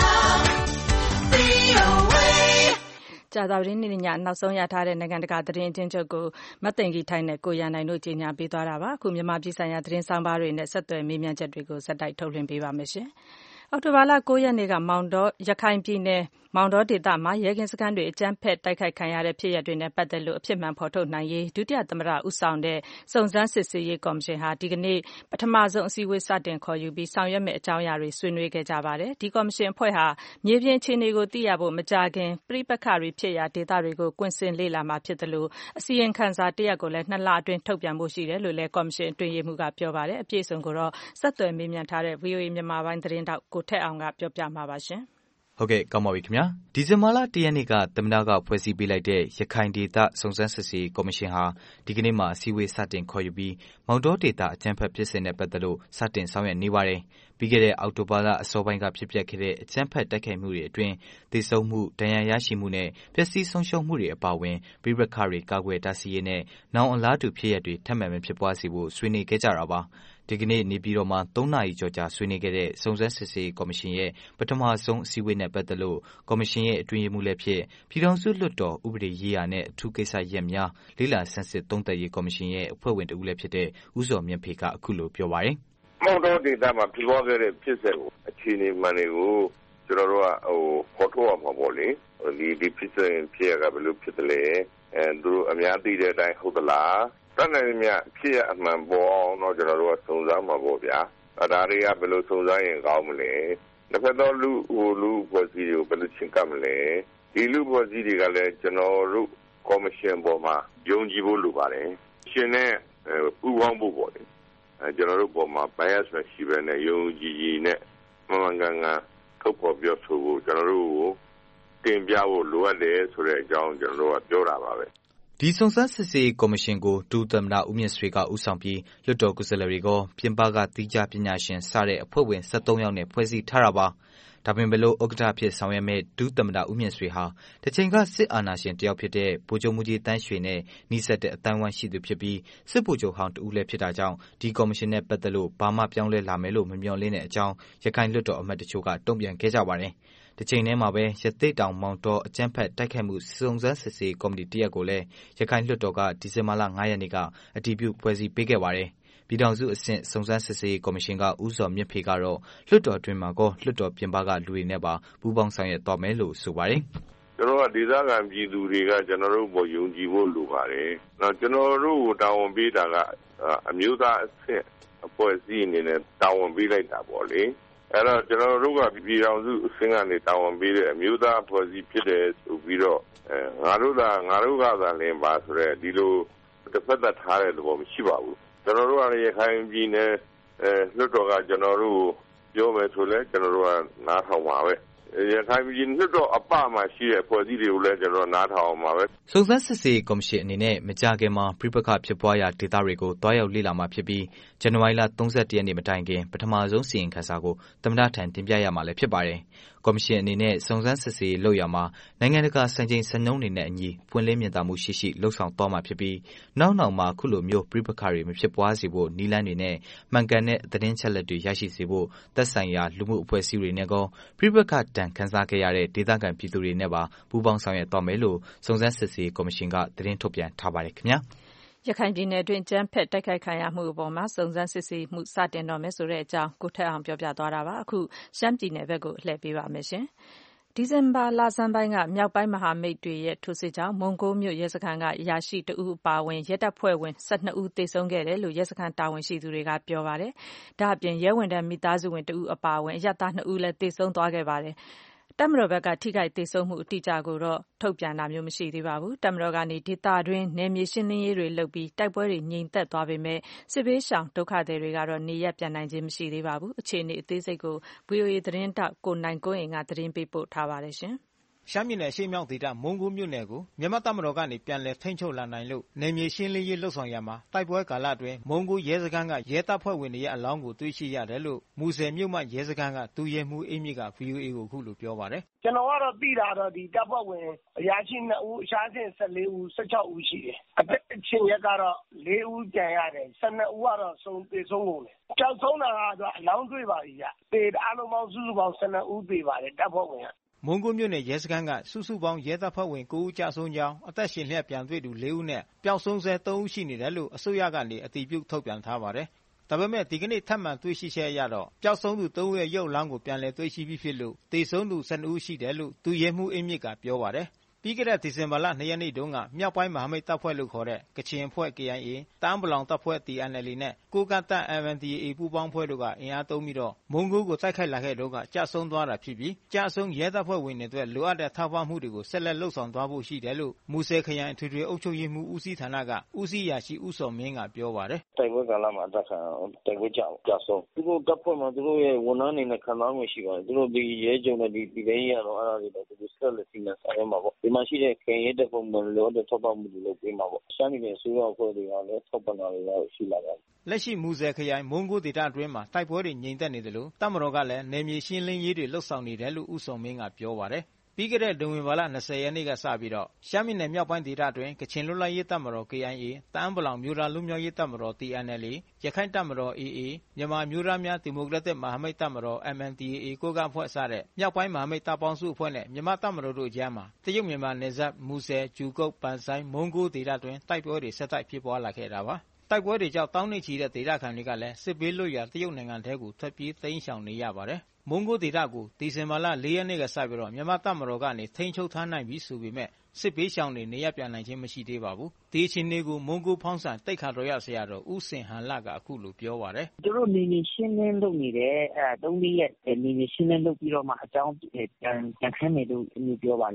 VOAကြာသပတေးနေ့ညနောက်ဆုံးရထားတဲ့နိုင်ငံတကာသတင်းအကျဉ်းချုပ်ကိုမသိင်္ဂီထိုက်နဲ့ကိုရန်နိုင်တို့ကြီးညာပေးသွားတာပါအခုမြန်မာပြည်ဆိုင်ရာသတင်းဆောင်ပါတွေနဲ့ဆက်သွယ်မေးမြန်းချက်တွေကိုစက်တိုက်ထုတ်လွှင့်ပေးပါမယ်ရှင်အောက်တိုဘာလ9 ရက်နေ့ကရခိုင်ပြည်နယ်မောင်တောဒေသမှာရဲကင်းစခန်းတွေအကြမ်းဖက်တိုက်ခိုက်ခံရတဲ့ဖြစ်ရပ်တွေနဲ့ပတ်သက်လို့အဖြစ်မှန်ဖော်ထုတ်နိုင်ရေးဒုတိယသမ္မတဦးဆောင်တဲ့စုံစမ်းစစ်ဆေးရေးကော်မရှင်ဟာဒီကနေ့ပထမဆုံးအစည်းအဝေးစတင်ခေါ်ယူပြီးဆောင်ရွက်မယ့်အကြောင်းအရာတွေဆွေးနွေးခဲ့ကြပါတယ်ဒီကော်မရှင်အဖွဲ့ဟာမြေပြင်အခြေအနေကိုသိရဖို့မကြာခင်ပဋိပက္ခတွေဖြစ်ရာဒေသတွေကိုကွင်းဆင်းလေ့လာမှာဖြစ်တယ်လို့အစီရင်ခံစာတစ်ရပ်ကိုလည်း2 လအတွင်းထုတ်ပြန်ဖို့ရှိတယ်လို့လည်းကော်မရှင်အတွင်းရေးမှူးကပြောပါတယ်အပြည့်အစုံကိုတော့ဆက်သွယ်မေးမြန်းထားတဲ့ VOA မြန်မာပိုင်းသတင်းတောက်ကိုထက်အောင်ကပြောပြမှာပါရှင်ဟုတ်ကဲ့ကောင်းပါပြီခင်ဗျာဒီဇင်ဘာလ1 ရက်နေ့ကသမ္မတကဖွဲ့စည်းပေးလိုက်တဲ့ရခိုင်ဒေသစုံစမ်းစစ်ဆေးကော်မရှင်ဟာဒီကနေ့မှာအစည်းအဝေးစတင်ခေါ်ယူပြီးမောင်တောဒေသအကြမ်းဖက်ဖြစ်စဉ်နဲ့ပတ်သက်လို့စတင်ဆောင်ရွက်နေပါတယ်ပြီးခဲ့တဲ့အောက်တိုဘာလအစောပိုင်းကဖြစ်ပျက်ခဲ့တဲ့အကြမ်းဖက်တိုက်ခိုက်မှုတွေအတွင်းသေဆုံးမှုဒဏ်ရာရရှိမှုနဲ့ပျက်စီးဆုံးရှုံးမှုတွေအပါအဝင်ပြိပက္ခတွေကာကွယ်တားဆီးရေးနဲ့နောင်အလားတူဖြစ်ရပ်တွေထပ်မံမဖြစ်ပွားစေဖို့ဆွေးနွေးခဲ့ကြတာပါဒီကနေ့နေပြည်တော်မှာ3 နာရီကျော်ကြာဆွေးနွေးခဲ့တဲ့စုံစမ်းစစ်ဆေးကော်မရှင်ရဲ့ပထမဆုံးအစည်းအဝေးနဲ့ပတ်သက်လို့ကော်မရှင်ရဲ့အတွင်းရေးမှူးလည်းဖြစ်ပြည်ထောင်စုလွှတ်တော်ဥပဒေရေးရာနဲ့အထူးကိစ္စရပ်များလေ့လာဆန်းစစ်သုံးသပ်ရေးကော်မရှင်ရဲ့အဖွဲ့ဝင်တဦးလည်းဖြစ်တဲ့ဦးစောမြင့်ဖေကအခုလိုပြောပါတယ်မောင်တောဒေသမှာဖြစ်ပေါ်ခဲ့တဲ့ဖြစ်စဉ်ကိုအခြေအနေမှန်တွေကိုကျွန်တော်တို့ကဖော်ထုတ်ရမှာပေါ့လေဒီဖြစ်စဉ်ဖြစ်ရကဘယ်လိုဖြစ်တယ်လဲသူတို့အများသိတဲ့အတိုင်းဟုတ်သလားတတ်နိုင်မြဖြစ်ရအမှန်ပေါ်အောင်တော့ကျွန်တော်တို့ကစုံစမ်းမှာပေါ့ဗျာဒါတွေကဘယ်လိုစုံစမ်းရင်ကောင်းမလဲတစ်ဖက်သောလူဖွဲ့စည်းတွေကိုဘယ်လိုချင်ကပ်မလဲဒီလူဖွဲ့စည်းတွေကလည်းကျွန်တော်တို့ကော်မရှင်ပေါ်မှာယုံကြည်ဖို့လိုပါတယ်ရှင်နဲ့ပူးပေါင်းဖို့ပေါ့လေကျွန်တော်တို့ပေါ်မှာ bias မရှိဘဲနဲ့ယုံကြည်ကြည်နဲ့မှန်မှန်ကန်ကန်ထုတ်ဖော်ပြောဆိုဖို့ကျွန်တော်တို့ကိုတင်ပြဖို့လိုအပ်တယ်ဆိုတဲ့အကြောင်းကျွန်တော်တို့ကပြောတာပါပဲဒီစုံစမ်းစစ်ဆေးကော်မရှင်ကိုဒုသမ္မတဦးမြင့်ဆွေကဦးဆောင်ပြီးလွှတ်တော်ကိုယ်စားလှယ်တွေကပြင်ပကတိကျပညာရှင်စတဲ့အဖွဲ့ဝင်73ယောက်နဲ့ဖွဲ့စည်းထားတာပါဒါပေမဲ့လို့ဥက္ကဋ္ဌဖြစ်ဆောင်ရွက်မဲ့ဒုသမ္မတဦးမြင့်ဆွေဟာတစ်ချိန်ကစစ်အာဏာရှင်တယောက်ဖြစ်တဲ့ဗိုလ်ချုပ်မှုကြီးတန်းရွှေနဲ့နှိစက်တဲ့အတန်းဝမ်းရှိသူဖြစ်ပြီးစစ်ဗိုလ်ချုပ်ဟောင်းတဦးလည်းဖြစ်တာကြောင့်ဒီကော်မရှင်နဲ့ပတ်သက်လို့ဘာမှပြောင်းလဲလာမယ်လို့မမျှော်လင့်တဲ့အကြောင်းရခိုင်လွှတ်တော်အမတ်တချို့ကတုံ့ပြန်ခဲ့ကြပါတယ်တစ်ချိန်တည်းမှာပဲရသေ့တောင်မောင်တော်အကြမ်းဖက်တိုက်ခိုက်မှုစုံစမ်းစစ်ဆေးကော်မတီတရက်ကိုလည်းရခိုင်လွှတ်တော်ကဒီဇင်ဘာလ9ရက်နေ့ကအတည်ပြုဖွဲ့စည်းပေးခဲ့ပါတယ်ပြည်ထောင်စုအဆင့်စုံစမ်းစစ်ဆေးကော်မရှင်ကဦးစောမြင့်ဖေကတော့လွှတ်တော်တွင်မှာကောလွှတ်တော်ပြင်ပကလူတွေနဲ့ပါပူးပေါင်းဆောင်ရွက်သွားမယ်လို့ဆိုပါတယ်ကျွန်တော်ကဒေသခံပြည်သူတွေကကျွန်တော်တို့ပေါ်ယုံကြည်ဖို့လိုပါတယ်နော်ကျွန်တော်တို့ကိုတာဝန်ပေးတာကအမျိုးသားအဆင့်အဖွဲ့အစည်းအနေနဲ့တာဝန်ပေးလိုက်တာပေါ့လေအဲ့တော့ကျွန်တော်တို့ကပြည်ထောင်စုအဆင့်ကနေတာဝန်ပေးတဲ့အမျိုးသားအဖွဲ့အစည်းဖြစ်တယ်ဆိုပြီးတော့ငါတို့ကသာလင်းပါဆိုတဲ့ဒီလိုတစ်ဖက်သက်ထားတဲ့သဘောမရှိပါဘူးကျွန်တော်တို့ကရခိုင်ပြည်နယ်လွှတ်တော်ကကျွန်တော်တို့ပြောမယ်ဆိုလဲကျွန်တော်တို့ကနားထောင်ပါပဲရခိုင်ပြည်လွှတ်တော်အပမှာရှိတဲ့ဖွဲ့စည်းတွေကိုလည်းကျွန်တော်နားထောင်အောင်ပါပဲစုံစမ်းစစ်ဆေးကော်မရှင်အနေနဲ့မကြာခင်မှာပြပခဖြစ်ပွားရာဒေသတွေကိုတွားရောက်လေ့လာမှာဖြစ်ပြီးဇန်နဝါရီလ31ရက်နေ့မတိုင်ခင်ပထမဆုံးစီရင်ခန်းစာကိုသမ္မတထံတင်ပြရမှာလည်းဖြစ်ပါတယ်ကော်မရှင်အနေနဲ့စုံစမ်းစစ်ဆေးလုပ်ရမှာနိုင်ငံတကာစံချိန်စံနှုန်းတွေနဲ့အညီပွင့်လင်းမြင်သာမှုရှိလှုပ်ဆောင်သွားမှာဖြစ်ပြီးနောက်မှာခုလိုမျိုးပြပခတွေမဖြစ်ပွားစေဖို့နည်းလမ်းတွေနဲ့မှန်ကန်တဲ့သတင်းချက်လက်တွေရရှိစေဖို့သက်ဆိုင်ရာလူမှုအဖွဲ့အစည်းတွေနဲ့ကောပြပခတန်ခန်းစားခဲ့ရတဲ့ဒေသခံပြည်သူတွေနဲ့ပါပူးပေါင်းဆောင်ရွက်သွားမယ်လို့စုံစမ်းစစ်ဆေးကော်မရှင်ကသတင်းထုတ်ပြန်ထားပါတယ်ခင်ဗျာရခိုင်ပြည်နယ်တွင်ကြမ်းဖက်တိုက်ခိုက်ခံရမှုအပေါ်မှာစုံစမ်းစစ်ဆေးမှုစတင်တော့မယ်ဆိုတဲ့အကြောင်းကိုထက်အောင်ပြောပြသွားတာပါအခုရှမ်းပြည်နယ်ဘက်ကိုလှည့်ပေးပါမယ်ရှင်ဒီဇင်ဘာလဆန်းပိုင်းကမြောက်ပိုင်းမဟာမိတ်တွေရဲ့ထိုးစစ်ကြောင့်မုံကိုးမြို့ရဲစခန်းကအရာရှိတဦးအပါအဝင်ရဲတပ်ဖွဲ့ဝင်12ဦးသေဆုံးခဲ့တယ်လို့ရဲစခန်းတာဝန်ရှိသူတွေကပြောပါတယ်ဒါအပြင်ရဲဝန်ထမ်းမိသားစုဝင်တဦးအပါအဝင်အရပ်သား2ဦးလည်းသေဆုံးသွားခဲ့ပါတယ်တပ်မတော်ဘက်ကထိခိုက်သေဆုံးမှုအတိအကျကိုတော့ထုတ်ပြန်တာမျိုးမရှိသေးပါဘူးတပ်မတော်ကနေဒေသတွင်းနယ်မြေရှင်းလင်းရေးတွေလုပ်ပြီးတိုက်ပွဲတွေငြိမ်သက်သွားပေမဲ့စစ်ဘေးရှောင်ဒုက္ခသည်တွေကတော့နေရပ်ပြန်နိုင်ခြင်းမရှိသေးပါဘူးအခြေအနေအသေးစိတ်ကို VOA သတင်းတောက်ကိုနိုင်ကိုအိမ်ကသတင်းပေးပို့ထားပါတယ်ရှင်ရှမ်းပြည်နယ်ရှေ့မြောက်ဒေသမုံကိုမြို့နယ်ကိုမြန်မာတပ်မတော်ကနေပြန်လည်ထိန်းချုပ်လာနိုင်လို့နယ်မြေရှင်းလင်းရေးလှုပ်ဆောင်ရမှာတိုက်ပွဲကာလအတွင်းမုံကိုရဲစခန်းကရဲတပ်ဖွဲ့ဝင်တွေရဲ့အလောင်းကိုတွေ့ရှိရတယ်လို့မူဆယ်မြို့မှရဲစခန်းကဒုရဲမှူးအေးမြင့်က VOA ကိုအခုလိုပြောပါတယ်ကျွန်တော်ကတော့သိတာတော့ဒီတပ်ဖွဲ့ဝင်အရာရှိ2ဦးအရှားဆင့်14ဦး16ဦးရှိတယ်အသက်အချင်းရက်ကတော့4ဦးကြံရတယ်12ဦးကတော့သေဆုံးကုန်တယ်ကြောက်ဆုံးတာကတော့အလောင်းတွေ့ပါပြီဗျသေအားလုံးပေါင်းစုစုပေါင်း12ဦးသေပါတယ်တပ်ဖွဲ့ဝင်မုံကိုမြို့နယ်ရဲစခန်းကစုစုပေါင်းရဲတပ်ဖွဲ့ဝင်9ဦးကြာဆုံးကြောင်းအသက်ရှင်လျက်ပြန်တွေ့သူ4ဦးနဲ့ပျောက်ဆုံးဆဲ3ဦးရှိနေတယ်လို့အစိုးရကနေအတည်ပြုထုတ်ပြန်ထားပါတယ်ဒါပေမဲ့ဒီကနေ့ထပ်မံတွေ့ရှိချက်အရတော့ပျောက်ဆုံးသူ3ဦးရဲ့ရုပ်အလောင်းကိုပြန်လည်တွေ့ရှိပြီးဖြစ်လို့သေဆုံးသူ12ဦးရှိတယ်လို့သူရဲမှူးအင်းမြင့်ကပြောပါတယ်ပြီးခဲ့တဲ့ဒီဇင်ဘာလ2ရက်နေ့တုန်းကမြောက်ပိုင်းမဟာမိတ်တပ်ဖွဲ့လို့ခေါ်တဲ့ကချင်အဖွဲ့ KIA တအာင်းပလောင်တပ်ဖွဲ့ TNLA နဲ့ကိုးကန့်တပ် MNDAA ပူးပေါင်းဖွဲ့တို့ကအင်အားသုံးပြီးတော့မုံကိုးကိုတိုက်ခိုက်လာခဲ့တော့ကကြာဆုံးသွားတာဖြစ်ပြီးကြာဆုံးရဲတပ်ဖွဲ့ဝင်တွေအတွက်လိုအပ်တဲ့ထောက်ပံ့မှုတွေကိုဆက်လက်လှုပ်ဆောင်သွားဖို့ရှိတယ်လို့မူဆယ်ခရိုင်အထွေထွေအုပ်ချုပ်ရေးမှူးဦးစီးဌာနကဦးစီးရာရှိဦးစောမင်းကပြောပါတယ်တိုက်ပွဲကာလမှာအသက်ခံတိုက်ပွဲကြာဆုံးသူတို့တပ်ဖွဲ့မှာသူတို့ရဲ့ဝန်ထမ်းတွေနဲ့ခံစားမှုရှိပါတယ်သူတို့ဒီရဲကြုံတဲ့ဒီပြည်ရေးရတော့အဲ့ဒါတွေတော့သူတို့ဆက်လက်စီမံဆောင်ရွက်မှာပေါ့ဒီမှာရှိတဲ့ခရိုင်ရဲတပ်ဖွဲ့မှာလိုတဲ့ထောက်ပံ့မှုတွေလုပ်ပေးမှာပေါ့ရှမ်းပြည်နယ်အစိုးရအဖွဲ့တွေကလည်းထောက်ပံ့တာတွေရှိလာတယ်လက်ရှိမူဆယ်ခရိုင်မုံကိုးဒေသအတွင်းမှာတိုက်ပွဲတွေငြိမ်သက်နေတယ်လို့တပ်မတော်ကလည်းနယ်မြေရှင်းလင်းရေးတွေလှုပ်ဆောင်နေတယ်လို့ဦးစောမင်းကပြောပါတယ်ပြီးခဲ့တဲ့နိုဝင်ဘာလ20ရက်နေ့ကစပြီးတော့ရှမ်းပြည်နယ်မြောက်ပိုင်းဒေသအတွင်းကချင်လွတ်လပ်ရေးတပ်မတော် KIA တအာင်းပလောင်မျိုးသားလူမျိုးရေးတပ်မတော် TNLA ရခိုင်တပ်မတော် AA မြန်မာမျိုးသားများဒီမိုကရက်တစ်မဟာမိတ်တပ်မတော် MNDAA ကိုးကန့်အဖွဲ့စတဲ့မြောက်ပိုင်းမဟာမိတ်တပ်ပေါင်းစုအဖွဲ့နဲ့မြန်မာတပ်မတော်တို့ကြားမှာတရုတ်မြန်မာနယ်စပ်မူဆယ်ဂျူကုတ်ပန်ဆိုင်မုံကိုးဒေသအတွင်းတိုက်ပွဲတွေဆက်တိုက်ဖြစ်ပွားလာခဲ့တာပါတိုက်ပွဲတွေကြောင့်တောင်းနှိပ်ချီတဲ့ဒေသခံတွေကလည်းစစ်ဘေးလွတ်ရာတရုတ်နိုင်ငံထဲကိုထွက်ပြေးသိမ်းရှောင်နေရပါတယ်မုံကိုးဒေသကိုဒီဇင်ဘာလ4ရက်နေ့ကစပြီးတော့မြန်မာတပ်မတော်ကနေထိန်းချုပ်ထားနိုင်ပြီဆိုပေမဲ့စစ်ဘေးရှောင်တွေနေရပြန်နိုင်ခြင်းမရှိသေးပါဘူးဒီအချိန်တွေကိုမုံကိုးဖောင်းဆန်တိတ်ခါတော်ရဆရာတော်ဦးစင်ဟန်လကအခုလိုပြောပါတယ်သူတို့နေနေရှင်းလင်းလုပ်နေတယ်3ရက်နေနေရှင်းလင်းလုပ်ပြီးတော့မှအကြောင်းပြန်ခန်းနေလို့ပြောပါလိမ့်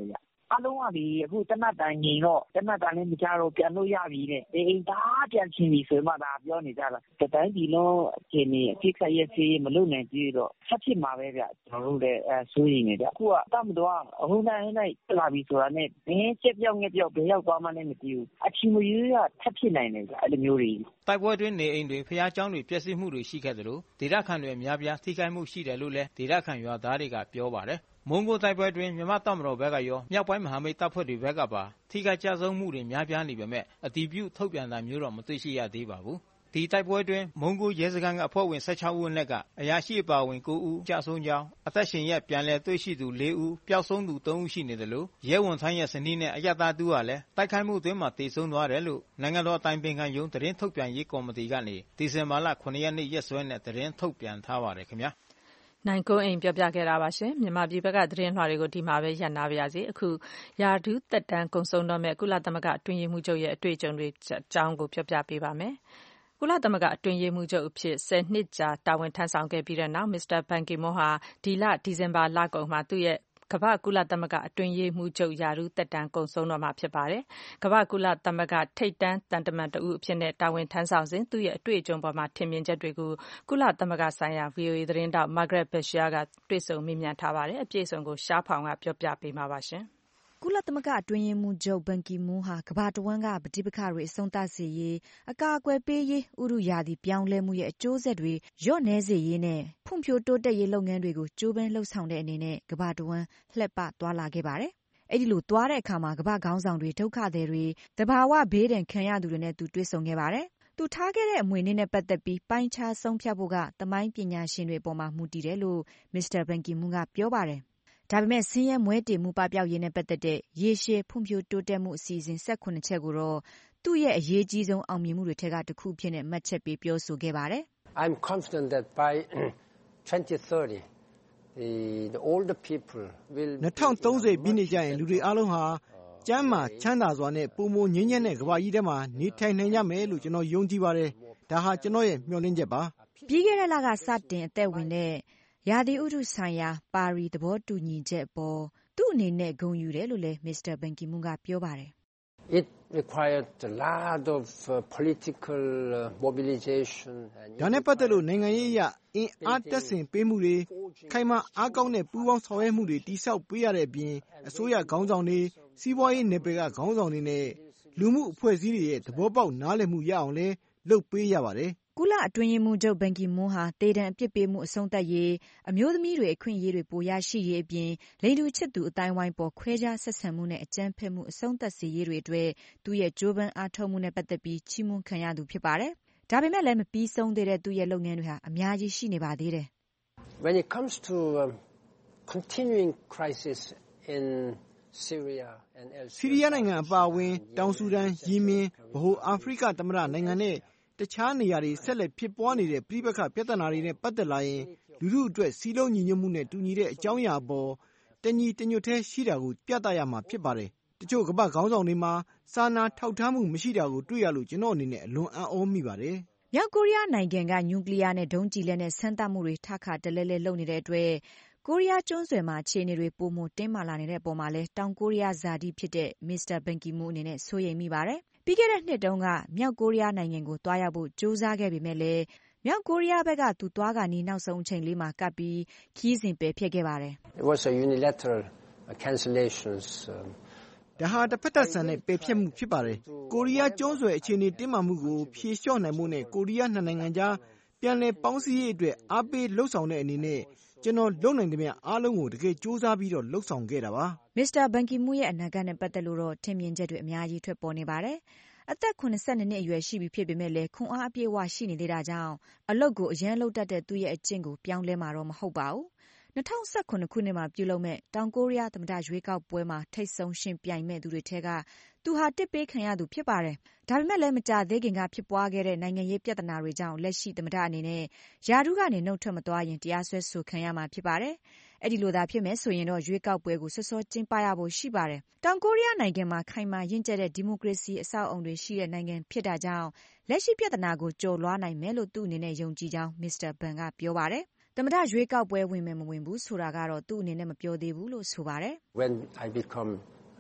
အားလုံးကဒီအခုတနတ်တန်ငြိမ်တော့တနတ်တန်လည်းမကြတော့ပြန်လို့ရပြီတဲ့အိမ်သားပြန်ချင်ပြီဆိုမှဒါပြောနေကြတာတတိုင်းဒီလုံးအခြေအနေအဖြစ်ခက်ရဲ့စီမလုံနိုင်သေးတော့ဆက်ဖြစ်မှာပဲဗျကျွန်တော်တို့လည်းစိုးရိမ်နေကြအခုကတမတော်အဟုန်တိုင်းလာပြီဆိုတာနဲ့ဘယ်ချက်ပြောင်းငက်ပြောက်ဘယ်ရောက်သွားမှလည်းမသိဘူးအချီမရွေးကထပ်ဖြစ်နိုင်တယ်ဗျအဲ့လိုမျိုးတွေတိုက်ပွဲတွင်နေအိမ်တွေဖျားเจ้าတွေပျက်စီးမှုတွေရှိခဲ့သလိုဒေသခံတွေအများပြားထိခိုက်မှုရှိတယ်လို့လည်းဒေသခံရွာသားတွေကပြောပါတယ်မွန်ဂိုတိုက်ပွဲတွင်မြန်မာတပ်မတော်ဘက်ကရောမြောက်ပိုင်းမဟာမိတ်တပ်ဖွဲ့တွေဘက်ကပါထိခိုက်ကြဆုံးမှုတွေများပြားနေပေမဲ့အတည်ပြုထုတ်ပြန်တာမျိုးတော့မသိရှိရသေးပါဘူးဒီတိုက်ပွဲတွင်မွန်ဂိုရဲစခန်းကအဖွဲ့ဝင်16ဦးအနက်ကအရာရှိအပါဝင်9ဦးကြာဆုံးကြောင်းအသက်ရှင်ရက်ပြန်လည်တွေ့ရှိသူ4ဦးပျောက်ဆုံးသူ3ဦးရှိနေတယ်လို့ရဲဝန်ထမ်းရဲ့ဇနီးနဲ့အရသားတူကလည်းတိုက်ခိုက်မှုအတွင်းမှာတေဆုံးသွားတယ်လို့နိုင်ငံတော်အတိုင်ပင်ခံရုံးသတင်းထုတ်ပြန်ရေးကော်မတီကနေဒီဇင်ဘာလ9ရက်နေ့ရက်စွဲနဲ့သတင်းထုတ်ပြန်ထားပါတယ်ခင်ဗျာနိုင်ကွန်းအိမ်ပြောပြခဲ့တာပါရှင်မြန်မာပြည်ဘက်ကသတင်းလွှာတွေကိုဒီမှာပဲရပ်နာပါရစေအခုရာထူးသက်တမ်းကုန်ဆုံးတော့မဲ့ကုလသမဂ္ဂအတွင်းရေးမှူးချုပ်ရဲ့အတွေ့အကြုံတွေအကြောင်းကိုပြောပြပေးပါမယ်ကုလသမဂ္ဂအတွင်းရေးမှူးချုပ်အဖြစ်10နှစ်ကြာတာဝန်ထမ်းဆောင်ခဲ့ပြီးတဲ့နောက်မစ္စတာဘန်ကီမွန်းဟာဒီဇင်ဘာလကုန်မှာသူ့ရဲ့ကမ္ဘာကုလသမဂ္ဂအတွင်းရေးမှူးချုပ်ရာထူးသက်တမ်းကုန်ဆုံးတော့မှာဖြစ်ပါတယ်။ကမ္ဘာကုလသမဂ္ဂထိပ်တန်းတန်တမန်တဦးအဖြစ်နဲ့တာဝန်ထမ်းဆောင်စဉ်သူ့ရဲ့အတွေ့အကြုံပေါ်မှာထင်မြင်ချက်တွေကိုကုလသမဂ္ဂဆိုင်ရာ VOA သတင်းတောက် Margaret Bashir ကတွေ့ဆုံမေးမြန်းထားပါတယ်။အပြည့်အစုံကိုရှားဖောင်ကပြောပြပေးမှာပါရှင်။ကုလသမဂ္ဂအတွင်းရေးမှူးချုပ်ဘန်ကီမွန်းဟာကမ္ဘာတဝန်းကပဋိပက္ခတွေအဆုံးသတ်စေရေးအကာအကွယ်ပေးရေးဥတုရာသီပြောင်းလဲမှုရဲ့အကျိုးဆက်တွေလျော့နည်းစေရေးနဲ့ဖွံ့ဖြိုးတိုးတက်ရေးလုပ်ငန်းတွေကိုကြိုးပမ်းလှုပ်ဆောင်တဲ့အနေနဲ့ကမ္ဘာတဝန်းလှည့်ပသွားလာခဲ့ပါတယ်။အဲ့ဒီလိုသွားတဲ့အခါမှာကမ္ဘာခေါင်းဆောင်တွေဒုက္ခသည်တွေတဘာဝဘေးဒဏ်ခံရသူတွေနဲ့သူတွေ့ဆုံခဲ့ပါတယ်။သူထားခဲ့တဲ့အမွေအနှစ်နဲ့ပတ်သက်ပြီးပိုင်းခြားဆုံးဖြတ်ဖို့ကသမိုင်းပညာရှင်တွေပေါ်မှာမူတည်တယ်လို့မစ္စတာဘန်ကီမွန်းကပြောပါတယ်။ဒါပေမဲ့ဆင်းရဲမွဲတေမှုပပျောက်ရေးနဲ့ပတ်သက်တဲ့ရေရှည်ဖွံ့ဖြိုးတိုးတက်မှုအစီအစဉ်18ချက်ကိုတော့သူ့ရဲ့အရေးကြီးဆုံးအောင်မြင်မှုတွေထက်ကတစ်ခုဖြစ်နေမှတ်ချက်ပေးပြောဆိုခဲ့ပါတယ်။ I'm confident that by 2030 the older people will 2030ပြည်နေကြရင်လူတွေအားလုံးဟာကျမ်းမာချမ်းသာစွာနဲ့ပုံမငြိမ်းချမ်းတဲ့ကမ္ဘာကြီးထဲမှာနေထိုင်နိုင်ကြမယ်လို့ကျွန်တော်ယုံကြည်ပါတယ်။ဒါဟာကျွန်တော်ရဲ့မျှော်လင့်ချက်ပါ။ပြီးခဲ့တဲ့လကစတင်အသက်ဝင်တဲ့ရာသီဥတုဆိုင်ရာပါရီသဘောတူညီချက်ပေါ်သူ့အနေနဲ့ဂုဏ်ယူတယ်လို့လည်းမစ္စတာဘန်ကီမွန်းကပြောပါတယ်။ It required a lot of political mobilization and ဒါနဲ့ပတ်သက်လို့နိုင်ငံရေးအရအင်အားတက်ဆင်ပေးမှုတွေခိုင်မာအားကောင်းတဲ့ပူးပေါင်းဆောင်ရွက်မှုတွေတိဆောက်ပေးရတဲ့အပြင်အစိုးရခေါင်းဆောင်တွေစီးပွားရေးနယ်ပယ်ကခေါင်းဆောင်တွေနဲ့လူမှုအဖွဲ့အစည်းတွေရဲ့သဘောပေါက်နားလည်မှုရအောင်လဲလုပ်ပေးရပါတယ်ကုလအတွင်းရေးမှူးချုပ်ဘန်ကီမွန်းဟာတေတံအပြစ်ပေးမှုအဆုံးသတ်ရေးအမျိုးသမီးတွေအခွင့်အရေးတွေပိုရရှိရေးအပြင်လိင်တူချစ်သူအတိုင်းဝိုင်းပေါ်ခွဲခြားဆက်ဆံမှုနဲ့အကြမ်းဖက်မှုအဆုံးသတ်စေရေးတွေအတွက်သူ့ရဲ့ကြိုးပမ်းအားထုတ်မှုနဲ့ပတ်သက်ပြီးချီးမွမ်းခံရသူဖြစ်ပါတယ်။ဒါပေမဲ့လည်းမပြီးဆုံးသေးတဲ့သူ့ရဲ့လုပ်ငန်းတွေဟာအများကြီးရှိနေပါသေးတယ်။ When it comes to continuing crisis in Syria and elsewhere ဆီးရီးယားနိုင်ငံအပါအဝင်တောင်ဆူဒန်ယီမင်ဗဟိုအာဖရိကသမ္မတနိုင်ငံနဲ့တခြားနေရာတွေဆက်လက်ဖြစ်ပွားနေတဲ့ပြည်ပခါပြဿနာတွေနဲ့ပတ်သက်လာရင်လူထုအတွက်စီးလုံးညီညွတ်မှုနဲ့တူညီတဲ့အကြောင်းအရာပေါ်တညီတညွတ်ထဲရှိတာကိုပြသရမှာဖြစ်ပါတယ်။တချို့ကမ္ဘာခေါင်းဆောင်တွေမှာစာနာထောက်ထားမှုမရှိတာကိုတွေ့ရလို့ကျွန်တော်အနေနဲ့အလွန်အံ့ဩမိပါတယ်။မြောက်ကိုရီးယားနိုင်ငံကနျူကလ িয়ার နဲ့ဒုံးကျည်လက်နဲ့စမ်းသပ်မှုတွေထခါတလဲလဲလုပ်နေတဲ့အတွက်ကိုရီးယားကျွန်းဆွယ်မှာအခြေအနေတွေပိုမိုတင်းမာလာနေတဲ့အပေါ်မှာလဲတောင်ကိုရီးယားဇာတိဖြစ်တဲ့မစ္စတာဘန်ကီမွန်းအနေနဲ့စိုးရိမ်မိပါတယ်။ပြီးခဲ့တဲ့နှစ်တုန်းကမြောက်ကိုရီးယားနိုင်ငံကိုတွားရောက်ဖို့ကြိုးစားခဲ့ပေမဲ့လည်းမြောက်ကိုရီးယားဘက်ကသူတွားခါနီးနောက်ဆုံးအချိန်လေးမှာကပ်ပြီးခီးစဉ်ပယ်ဖျက်ခဲ့ပါတယ်။ It was a unilateral cancellations ဒါဟာတစ်ဖက်သက်ဆန်တဲ့ပယ်ဖျက်မှုဖြစ်ပါတယ်။ကိုရီးယားကျွန်းဆွယ်အခြေအနေတင်းမာမှုကိုဖြေလျှော့နိုင်ဖို့နဲ့ကိုရီးယားနှစ်နိုင်ငံကြားပြန်လည်ပေါင်းစည်းရေးအတွက်အားပေးလှုပ်ဆောင်တဲ့အနေနဲ့ကျွန်တော်လုပ်နိုင်သမျှအားလုံးကိုတကယ်စူးစမ်းပြီးတော့လှုပ်ဆောင်ခဲ့တာပါမစ္စတာဘန်ကီမွန်းရဲ့အနာဂတ်နဲ့ပတ်သက်လို့တော့ထင်မြင်ချက်တွေအများကြီးထွက်ပေါ်နေပါတယ်အသက်82နှစ်အရွယ်ရှိပြီဖြစ်ပေမဲ့လည်းခွန်အားအပြည့်အဝရှိနေသေးတာကြောင့်အလုပ်ကိုအရန်လုပ်တတ်တဲ့သူ့ရဲ့အကျင့်ကိုပြောင်းလဲမှာတော့မဟုတ်ပါဘူး2019ခုနှစ်မှာပြုလုပ်မဲ့တောင်ကိုရီးယားသမ္မတရွေးကောက်ပွဲမှာထိပ်ဆုံးရှင်ပြိုင်မဲ့သူတွေထဲကသူဟာတစ်ပေးခံရသူဖြစ်ပါတယ်။ဒါပေမဲ့လည်းမကြသေးခင်ကဖြစ်ပွားခဲ့တဲ့နိုင်ငံရေးပြဿနာတွေကြောင့်လက်ရှိသမ္မတအနေနဲ့ယာဒူးကနေနှုတ်ထွက်မသွားရင်တရားစွဲဆိုခံရမှာဖြစ်ပါတယ်။အဲ့ဒီလိုသာဖြစ်မယ်ဆိုရင်တော့ရွေးကောက်ပွဲကိုစောစောကျင်းပရဖို့ရှိပါတယ်။တောင်ကိုရီးယားနိုင်ငံမှာခိုင်မာရင့်ကျက်တဲ့ဒီမိုကရေစီအဆောက်အအုံတွေရှိတဲ့နိုင်ငံဖြစ်တာကြောင့်လက်ရှိပြဿနာကိုကျော်လွှားနိုင်မယ်လို့သူ့အနေနဲ့ယုံကြည်ကြောင်းမစ္စတာဘန်ကပြောပါတယ်။သမ္မတရွေးကောက်ပွဲဝင်မယ်မဝင်ဘူးဆိုတာကတော့သူ့အနေနဲ့မပြောသေးဘူးလို့ဆိုပါတယ်။ When I become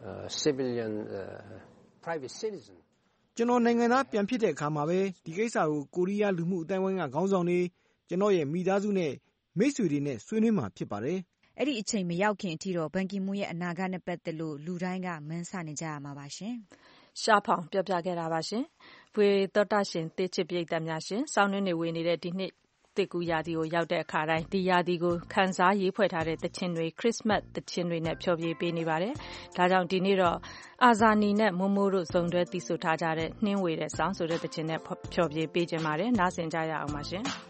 civilian private citizen ကျွန်တော်နိုင်ငံသားပြန်ဖြစ်တဲ့အခါမှာပဲဒီကိစ္စကိုကိုရီးယားလူမှုအတိုင်းအဝိုင်းကခေါင်းဆောင်တွေကျွန်တော်ရဲ့မိသားစုနဲ့မိတ်ဆွေတွေနဲ့ဆွေးနွေးမှာဖြစ်ပါတယ်။အဲ့ဒီအချိန်မရောက်ခင်အထိတော့ဘန်ကီမွန်းရဲ့အနာဂတ်နဲ့ပတ်သက်လို့လူတိုင်းကမန်းဆနေကြရမှာပါရှင်။ရှားဖောင်ပြောပြခဲ့တာပါရှင်။ဗွေတော်တာရှင်တေချစ်ပြိတ္တများရှင်။စောင်းနှင်းနေဝင်နေတဲ့ဒီနှစ်တစ်ကူရာသီကိုရောက်တဲ့အခါတိုင်းဒီရာသီကိုခန်းစားရေးဖွဲ့ထားတဲ့သချင်းတွေခရစ်စမတ်သချင်းတွေနဲ့ဖျော်ဖြေပေးနေပါတယ်။ဒါကြောင့်ဒီနေ့တော့အာဇာနီနဲ့မိုးမိုးတို့စုံတွဲတည်ဆိုထားကြတဲ့နှင်းဝေတဲ့ဆောင်းဆိုတဲ့သချင်းနဲ့ဖျော်ဖြေပေးခြင်းပါတယ်။နားဆင်ကြရအောင်ပါရှင်။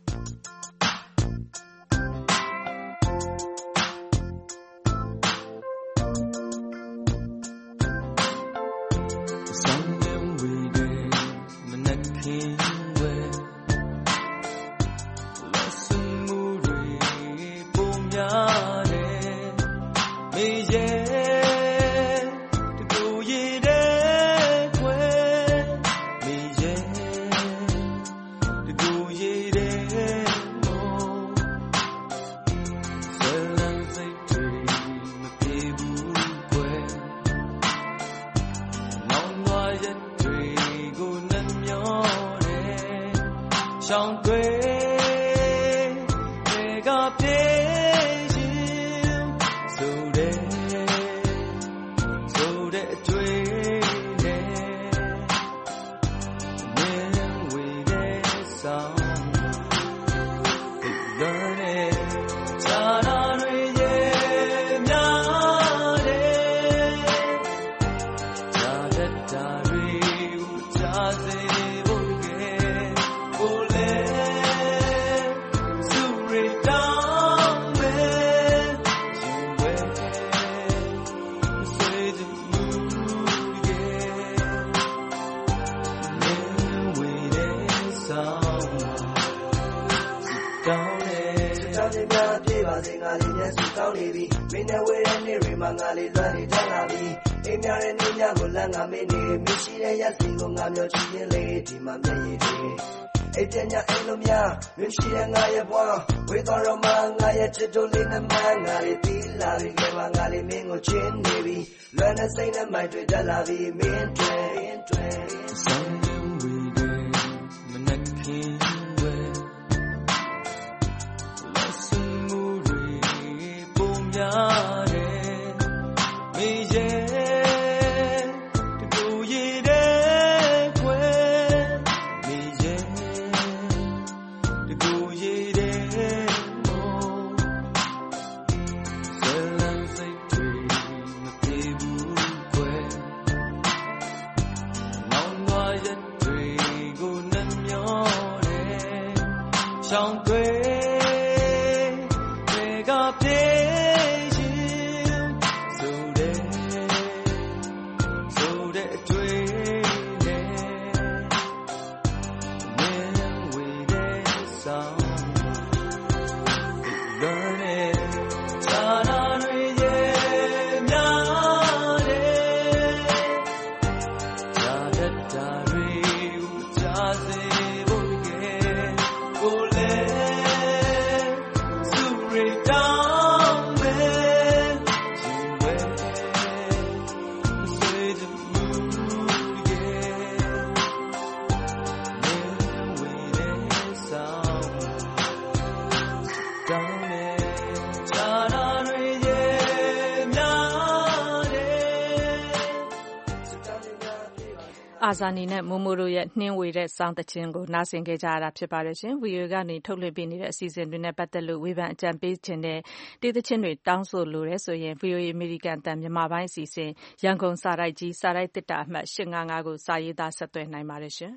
အာဇာနည်နဲ့မိုးမိုးတို့ရဲ့နှင်းဝေတဲ့ဆောင်းသချင်းကိုနားဆင်ခဲ့ကြရတာဖြစ်ပါတယ်ရှင်။ VOA ကနေထုတ်လွှင့်ပေးနေတဲ့အစီအစဉ်တွေနဲ့ပတ်သက်လို့ဝေဖန်အကြံပေးခြင်းနဲ့တေးသချင်းတွေတောင်းဆိုလိုတယ်ဆိုရင် VOA အမေရိကန်အသံမြန်မာပိုင်းအစီအစဉ်ရန်ကုန်စာတိုက်ကြီးစာတိုက်တစ်တာအမှတ်855ကိုစာရေးသားဆက်သွယ်နိုင်ပါတယ်ရှင်။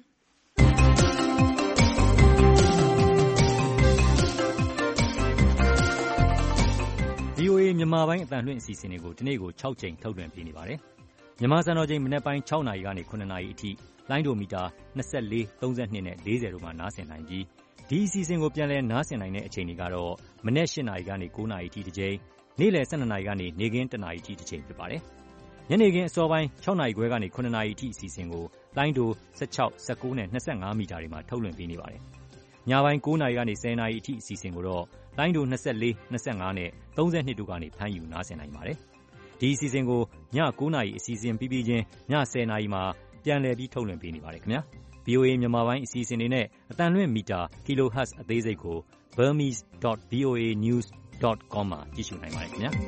VOA မြန်မာပိုင်းအသံလွှင့်အစီအစဉ်တွေကိုဒီနေ့ကို6ချိန်ထုတ်လွှင့်ပေးနေပါတယ်။မြန်မာစံတော်ချိန်မနက်ပိုင်း6နာရီကနေ9နာရီအထိလိုင်းဒိုမီတာ24 32နဲ့40တို့မှာနားဆင်နိုင်ပြီးဒီအစီအစဉ်ကိုပြန်လည်နားဆင်နိုင်တဲ့အချိန်တွေကတော့မနက်8နာရီကနေ9နာရီအထိတစ်ချိန်နေ့လယ်12နာရီကနေနေ့ခင်း1နာရီအထိတစ်ချိန်ဖြစ်ပါတယ်။ညနေခင်းအစောပိုင်း6နာရီခွဲကနေ9နာရီအထိအစီအစဉ်ကိုလိုင်းဒို16 19နဲ့25မီတာတွေမှာထုတ်လွှင့်ပေးနေပါတယ်။ညပိုင်း9နာရီကနေ10နာရီအထိအစီအစဉ်ကိုတော့လိုင်းဒို24 25နဲ့32တို့ကနေဖမ်းယူနားဆင်နိုင်ပါတယ်။ဒီအစီအစဉ်ကိုည9 နာရီအစီအစဉ်ပြီးပြီးချင်းည10 နာရီမှာပြန်လည်ပြီးထုတ်လွှင့်ပေးနေပါတယ်ခင်ဗျာ။ VOA မြန်မာပိုင်းအစီအစဉ်တွေနဲ့အသံလွှင့်မီတာ kilohertz အသေးစိတ်ကို burmese.voanews.com မှာကြည့်ရှုနိုင်ပါတယ်ခင်ဗျာ။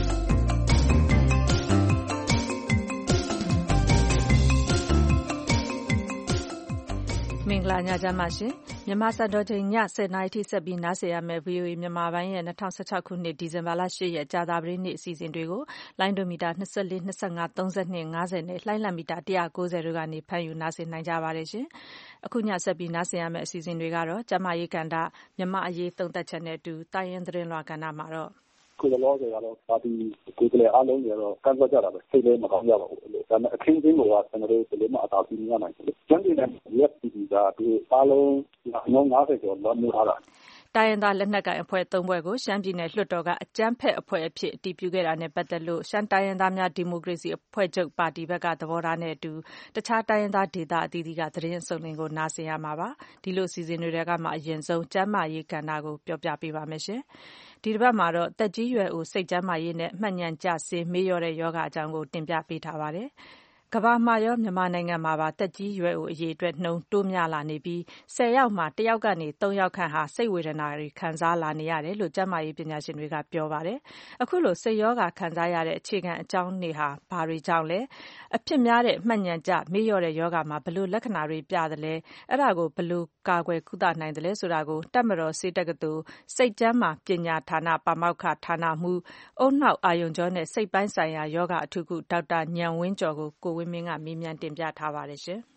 မင်္ဂလာညချမ်းပါရှင်မြန်မာစံတော်ချိန်ည10 နာရီထိဆက်ပြီးနားဆင်ရမယ့် VOA မြန်မာပိုင်းရဲ့2016ခုနှစ်ဒီဇင်ဘာလ8ရက်ကြာသပတေးနေ့အစီအစဉ်တွေကိုလိုင်းဒိုမီတာ24 25 32 50နဲ့လှိုင်းလံမီတာ190တို့ကနေဖမ်းယူနားဆင်နိုင်ကြပါတယ်ရှင်အခုညဆက်ပြီးနားဆင်ရမယ့်အစီအစဉ်တွေကတော့ကျမရေးကန္တာမြန်မာအရေးသုံးသက်ချက်နဲ့အတူတိုင်းရင်းသတင်းလွှာကဏ္ဍမှာတော့ကိုယ်လောဆိုရတော့ပါတီကိုယ်ကလေးအားလုံးတွေတော့ကန့်ကွက်ကြတာပဲစိတ်လည်းမကောင်းကြပါဘူးဒါပေမဲ့အခင်းချင်းကကျွန်တော်တို့ဒီလိုမှအသာစီးမရနိုင်ဘူးကျန်းကျင်တဲ့ USPP ကဒီအားလုံး90ကျော်လွှမ်းမိုးထားတာတိုင်းရင်းသားလက်နက်ကိုင်အဖွဲ့3ဖွဲ့ကိုရှမ်းပြည်နယ်လွှတ်တော်ကအကြမ်းဖက်အဖွဲ့အဖြစ်အတည်ပြုခဲ့တာနဲ့ပတ်သက်လို့ရှမ်းတိုင်းရင်းသားများဒီမိုကရေစီအဖွဲ့ချုပ်ပါတီဘက်ကသဘောထားနဲ့အတူတခြားတိုင်းရင်းသားဒေသအသီးသီးကသတင်းအစုံလင်ကိုနားဆင်ရမှာပါဒီလိုစီစဉ်တွေကမှအရင်ဆုံးကျန်းမာရေးကဏ္ဍကိုပြောပြပေးပါမယ်ရှင်ဒီတစ်ပတ်မှာတော့တက်ကြီးရွယ်အိုစိတ်ကျန်းမာရေးနဲ့မှတ်ဉာဏ်ကျဆေးမေ့လျော့တဲ့ယောဂအကြောင်းကိုတင်ပြပေးထားပါတယ်ကမ္ဘာမှာရောမြန်မာနိုင်ငံမှာပါတက်ကြီးရွယ်အိုအရေးအတွက်နှုန်းတိုးများလာနေပြီး10ယောက်မှာ1ယောက်ကနေ3ယောက်ခန့်ဟာစိတ်ဝေဒနာတွေခံစားလာနေရတယ်လို့ကျန်းမာရေးပညာရှင်တွေကပြောပါတယ်အခုလိုစိတ်ယောဂခံစားရတဲ့အခြေခံအကြောင်းတွေဟာဘာတွေကြောင့်လဲအဖြစ်များတဲ့မှတ်ဉာဏ်ကျမေ့လျော့တဲ့ယောဂမှာဘယ်လိုလက္ခဏာတွေပြသလဲအဲ့ဒါကိုဘယ်လိုကာကွယ်ကုသနိုင်သလဲဆိုတာကိုတပ်မတော်စေတက္ကသိုလ်စိတ်ကျန်းမာပညာဌာနပါမောက္ခဌာနမှူးအုံနောက်အာယုံကျော်နဲ့စိတ်ပိုင်းဆိုင်ရာယောဂအထူးကုဒေါက်တာဉာဏ်ဝင်းကျော်ကိုကိုဝင်းမင်းကမေးမြန်းတင်ပြထားပါတယ်ရှင်။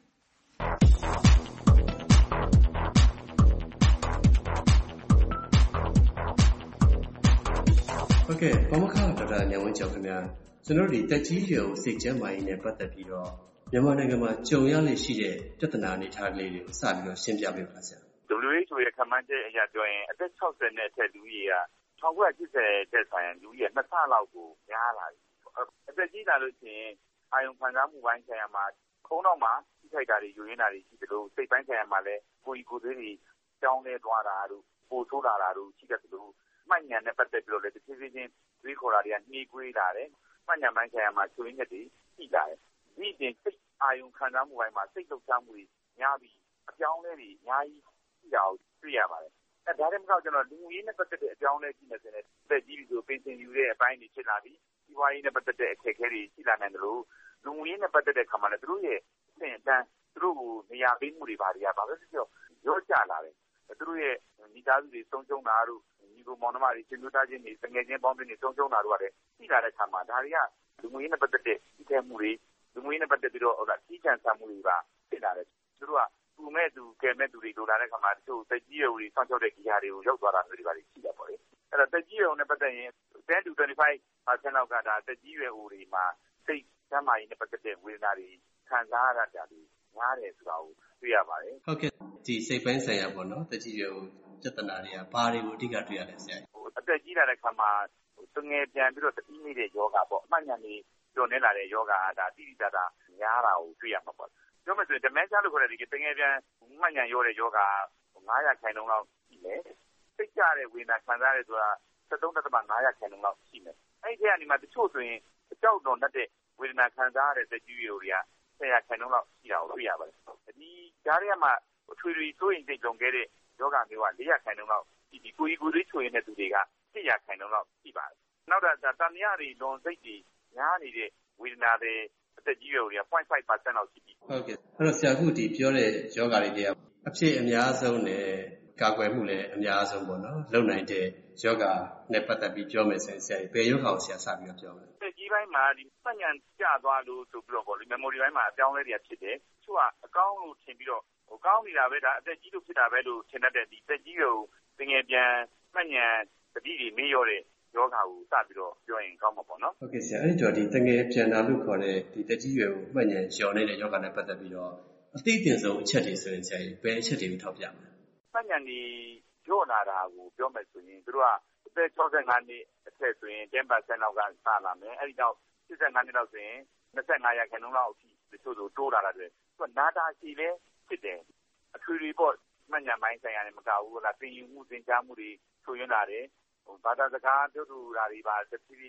ဟုတ်ကဲ့ပါမောက္ခဒေါက်တာဉာဏ်ဝင်းကျော်ခင်ဗျာကျွန်တော်တို့ဒီတက်ကြီးရွယ်အိုစိတ်ကျန်းမာရေးနဲ့ပတ်သက်ပြီးတော့မြန်မာနိုင်ငံမှာကြုံရလေရှိတဲ့ပြဿနာအနေအထားလေးတွေကိုစပြီးတော့ရှင်းပြပေးပါဆရာ။ WHO ရဲ့ခန့်မှန်းချက်အရပြောရင်အသက်60နဲ့အထက်လူကြီးက1980တက်ဆိုင်လူကြီးက2ဆလောက်ကိုများလာပြီ။အသက်ကြီးလာလို့ရှိရင်အာယုံခံစားမှုပိုင်းဆိုင်ရာမှာခုံးတော့မှာထိခိုက်တာတွေယူရင်းတာတွေရှိတယ်လို့စိတ်ပိုင်းဆိုင်ရာမှာလည်းကိုယ်ကိုယ်သေးတွေကြောင်းလဲသွားတာတို့ပိုဆိုးလာတာတို့ရှိတယ်လို့မှတ်ဉာဏ်နဲ့ပတ်သက်ပြီးတော့လည်းတစ်ဖြည်းဖြည်းချင်းတွေးခေါ်တာတွေကနှီးကွေးလာတယ်မှတ်ဉာဏ်ပိုင်းဆိုင်ရာမှာချိုးရင်းချက်တွေရှိလာတယ်ဒီတင်စိတ်အာယုံခံစားမှုပိုင်းမှာစိတ်လှုပ်ရှားမှုတွေများပြီးအပြောင်းလဲတွေအများကြီးရှိတာကိုတွေ့ရပါတယ်ဒါတည်းမကကျွန်တော်လူမှုရေးနဲ့ပတ်သက်တဲ့အကြောင်းလဲရှိနေတယ်တက်ကြီးပြီးဆိုပင်စင်ယူတဲ့အပိုင်းတွေဖြစ်လာပြီးဒီဝါးရေးနဲ့ပတ်သက်တဲ့အခက်အခဲတွေရှိလာနိုင်တယ်လို့လူမှုရေးနဲ့ပတ်သက်တဲ့ခါမှာလည်းသူတို့ရဲ့အဆင့်အတန်းသူတို့ကိုနေရာပေးမှုတွေဘာတွေကဘာပဲဖြစ်ဖြစ်ရောကျလာတယ်သူတို့ရဲ့မိသားစုတွေဆုံးရှုံးတာတို့ညီကိုမောင်နှမတွေချင်းမျိုးသားချင်းတွေတငယ်ချင်းပေါင်းတွေဆုံးရှုံးတာတို့ကလည်းရှိလာတဲ့ခါမှာဒါတွေကလူမှုရေးနဲ့ပတ်သက်တဲ့ဒီထဲမှုတွေလူမှုရေးနဲ့ပတ်သက်ပြီးတော့ကြီးကြံစာမှုတွေပါဖြစ်လာတယ်သူတို့ကသူမဲ့သူကဲမဲ့သူတွေလိုလာတဲ့ခါမှာသူတို့တက်ကြီးရွယ်တွေစောင့်ရှောက်တဲ့ကြီးဟာတွေကိုရောက်သွားတာမျိုးတွေပါရှိတာပေါ့လေအဲ့တော့တက်ကြီးရွယ်နဲ့ပတ်သက်ရင်10 to 25% လောက်ကဒါတက်ကြီးရွယ်တွေမှာစိတ်ကျန်းမာရေးနဲ့ပတ်သက်တဲ့ဝေဒနာတွေခံစားရတာတွေများတယ်ဆိုတာကိုတွေ့ရပါတယ်ဟုတ်ကဲ့ဒီစိတ်ပိုင်းဆိုင်ရာပေါ့နော်တက်ကြီးရွယ်ပြဿနာတွေကဘာတွေကိုအဓိကတွေ့ရလဲဆရာအသက်ကြီးလာတဲ့ခါမှာတငယ်ပြန်ပြီးတော့တတိနေတဲ့ယောဂပေါ့အမှတ်ဉာဏ်တွေကျော်နေလာတဲ့ယောဂဒါတိတိကျကျများတာကိုတွေ့ရမှာပေါ့ပြောမယ်ဆိုရင် dementia လို့ခေါ်တဲ့ဒီတငယ်ပြန်မှတ်ဉာဏ်ရောတဲ့ယောဂ9% လောက်ရှိမယ်စိတ်ကြတဲ့ဝေဒနာခံစားရတဲ့ဆိုတာ 73.5% လောက်ရှိမယ်အဲ့ဒီကနေမှတချို့ဆိုရင်အကြောက်တော်နဲ့တဲ့ဝေဒနာခံစားရတဲ့တက်ကြီးတွေက10% လောက်ရှိတာကိုတွေ့ရပါတယ်ဒီကြားထဲမှာထွေထွေဆိုရင်စိတ်ကြုံခဲ့တဲ့ယောဂမျိုးက4% လောက်ဒီကိုယ်လေးချိုရင်တဲ့သူတွေက7% လောက်ရှိပါတယ်နောက်တာတန်မြားတွေလွန်စိတ်တွေများနေတဲ့ဝေဒနာတွေအသက်ကြီးရွယ်တွေက 0.5% လောက်ရှိပြီဟုတ်ကဲ့အဲ့တော့ဆရာအခုဒီပြောတဲ့ယောဂတွေတွေကအဖြစ်အများဆုံးနဲ့ကာကွယ်မှုလည်းအများဆုံးပေါ့နော်လုံနိုင်တဲ့ယောဂနဲ့ပတ်သက်ပြီးပြောမယ်ဆိုရင်ဆရာဘယ်ယောဂကိုဆရာစပြီးတော့ပြောမလဲတက်ကြီးပိုင်းမှာဒီမှတ်ဉာဏ်ကျသွားလို့ဆိုပြီးတော့ပေါ့လေ memory ပိုင်းမှာအပြောင်းလဲတွေဖြစ်တယ်သူကအကောင်းလို့ထင်ပြီးတော့ကောင်းနေတာပဲဒါအသက်ကြီးလို့ဖြစ်တာပဲလို့ထင်တတ်တဲ့ဒီတက်ကြီးကိုတကယ်ပြန်မှတ်ဉာဏ်တတိတွေမေ့ရောတဲ့ယောဂကိုစပြီးတော့ပြောရင်ကောင်းမှာပေါ့နော်ဟုတ်ကဲ့ဆရာအဲ့ဒီတော့ဒီတကယ်ပြန်လာလို့ခေါ်တဲ့ဒီတက်ကြီးရွယ်ကိုမှတ်ဉာဏ်လျော်နေတဲ့ယောဂနဲ့ပတ်သက်ပြီးတော့အသိတင်ဆုံးအချက်တွေဆိုရင်ဆရာဘယ်အချက်တွေကိုထောက်ပြမလဲမှတ်ဉာဏ်ဒီညော့လာတာကိုပြောမယ်ဆိုရင်တို့ကအသက်65နှစ်အထက်ဆိုရင် 10% လောက်ကစလာမယ်အဲ့ဒီတော့85နှစ်လောက်ဆိုရင်25% လောက်အထိတချို့ဆိုတိုးလာတယ်သူကနာတာချီလဲဖြစ်တယ်အထွေထွေပေါ့မှတ်ဉာဏ်ပိုင်းဆိုင်ရာနဲ့မကဘူးလားသင်ယူမှုသင်ကြားမှုတွေချိုးယွင်းလာတယ်ဘာသာစကားပြောသူတာတွေပါတဖြည်းဖြည်း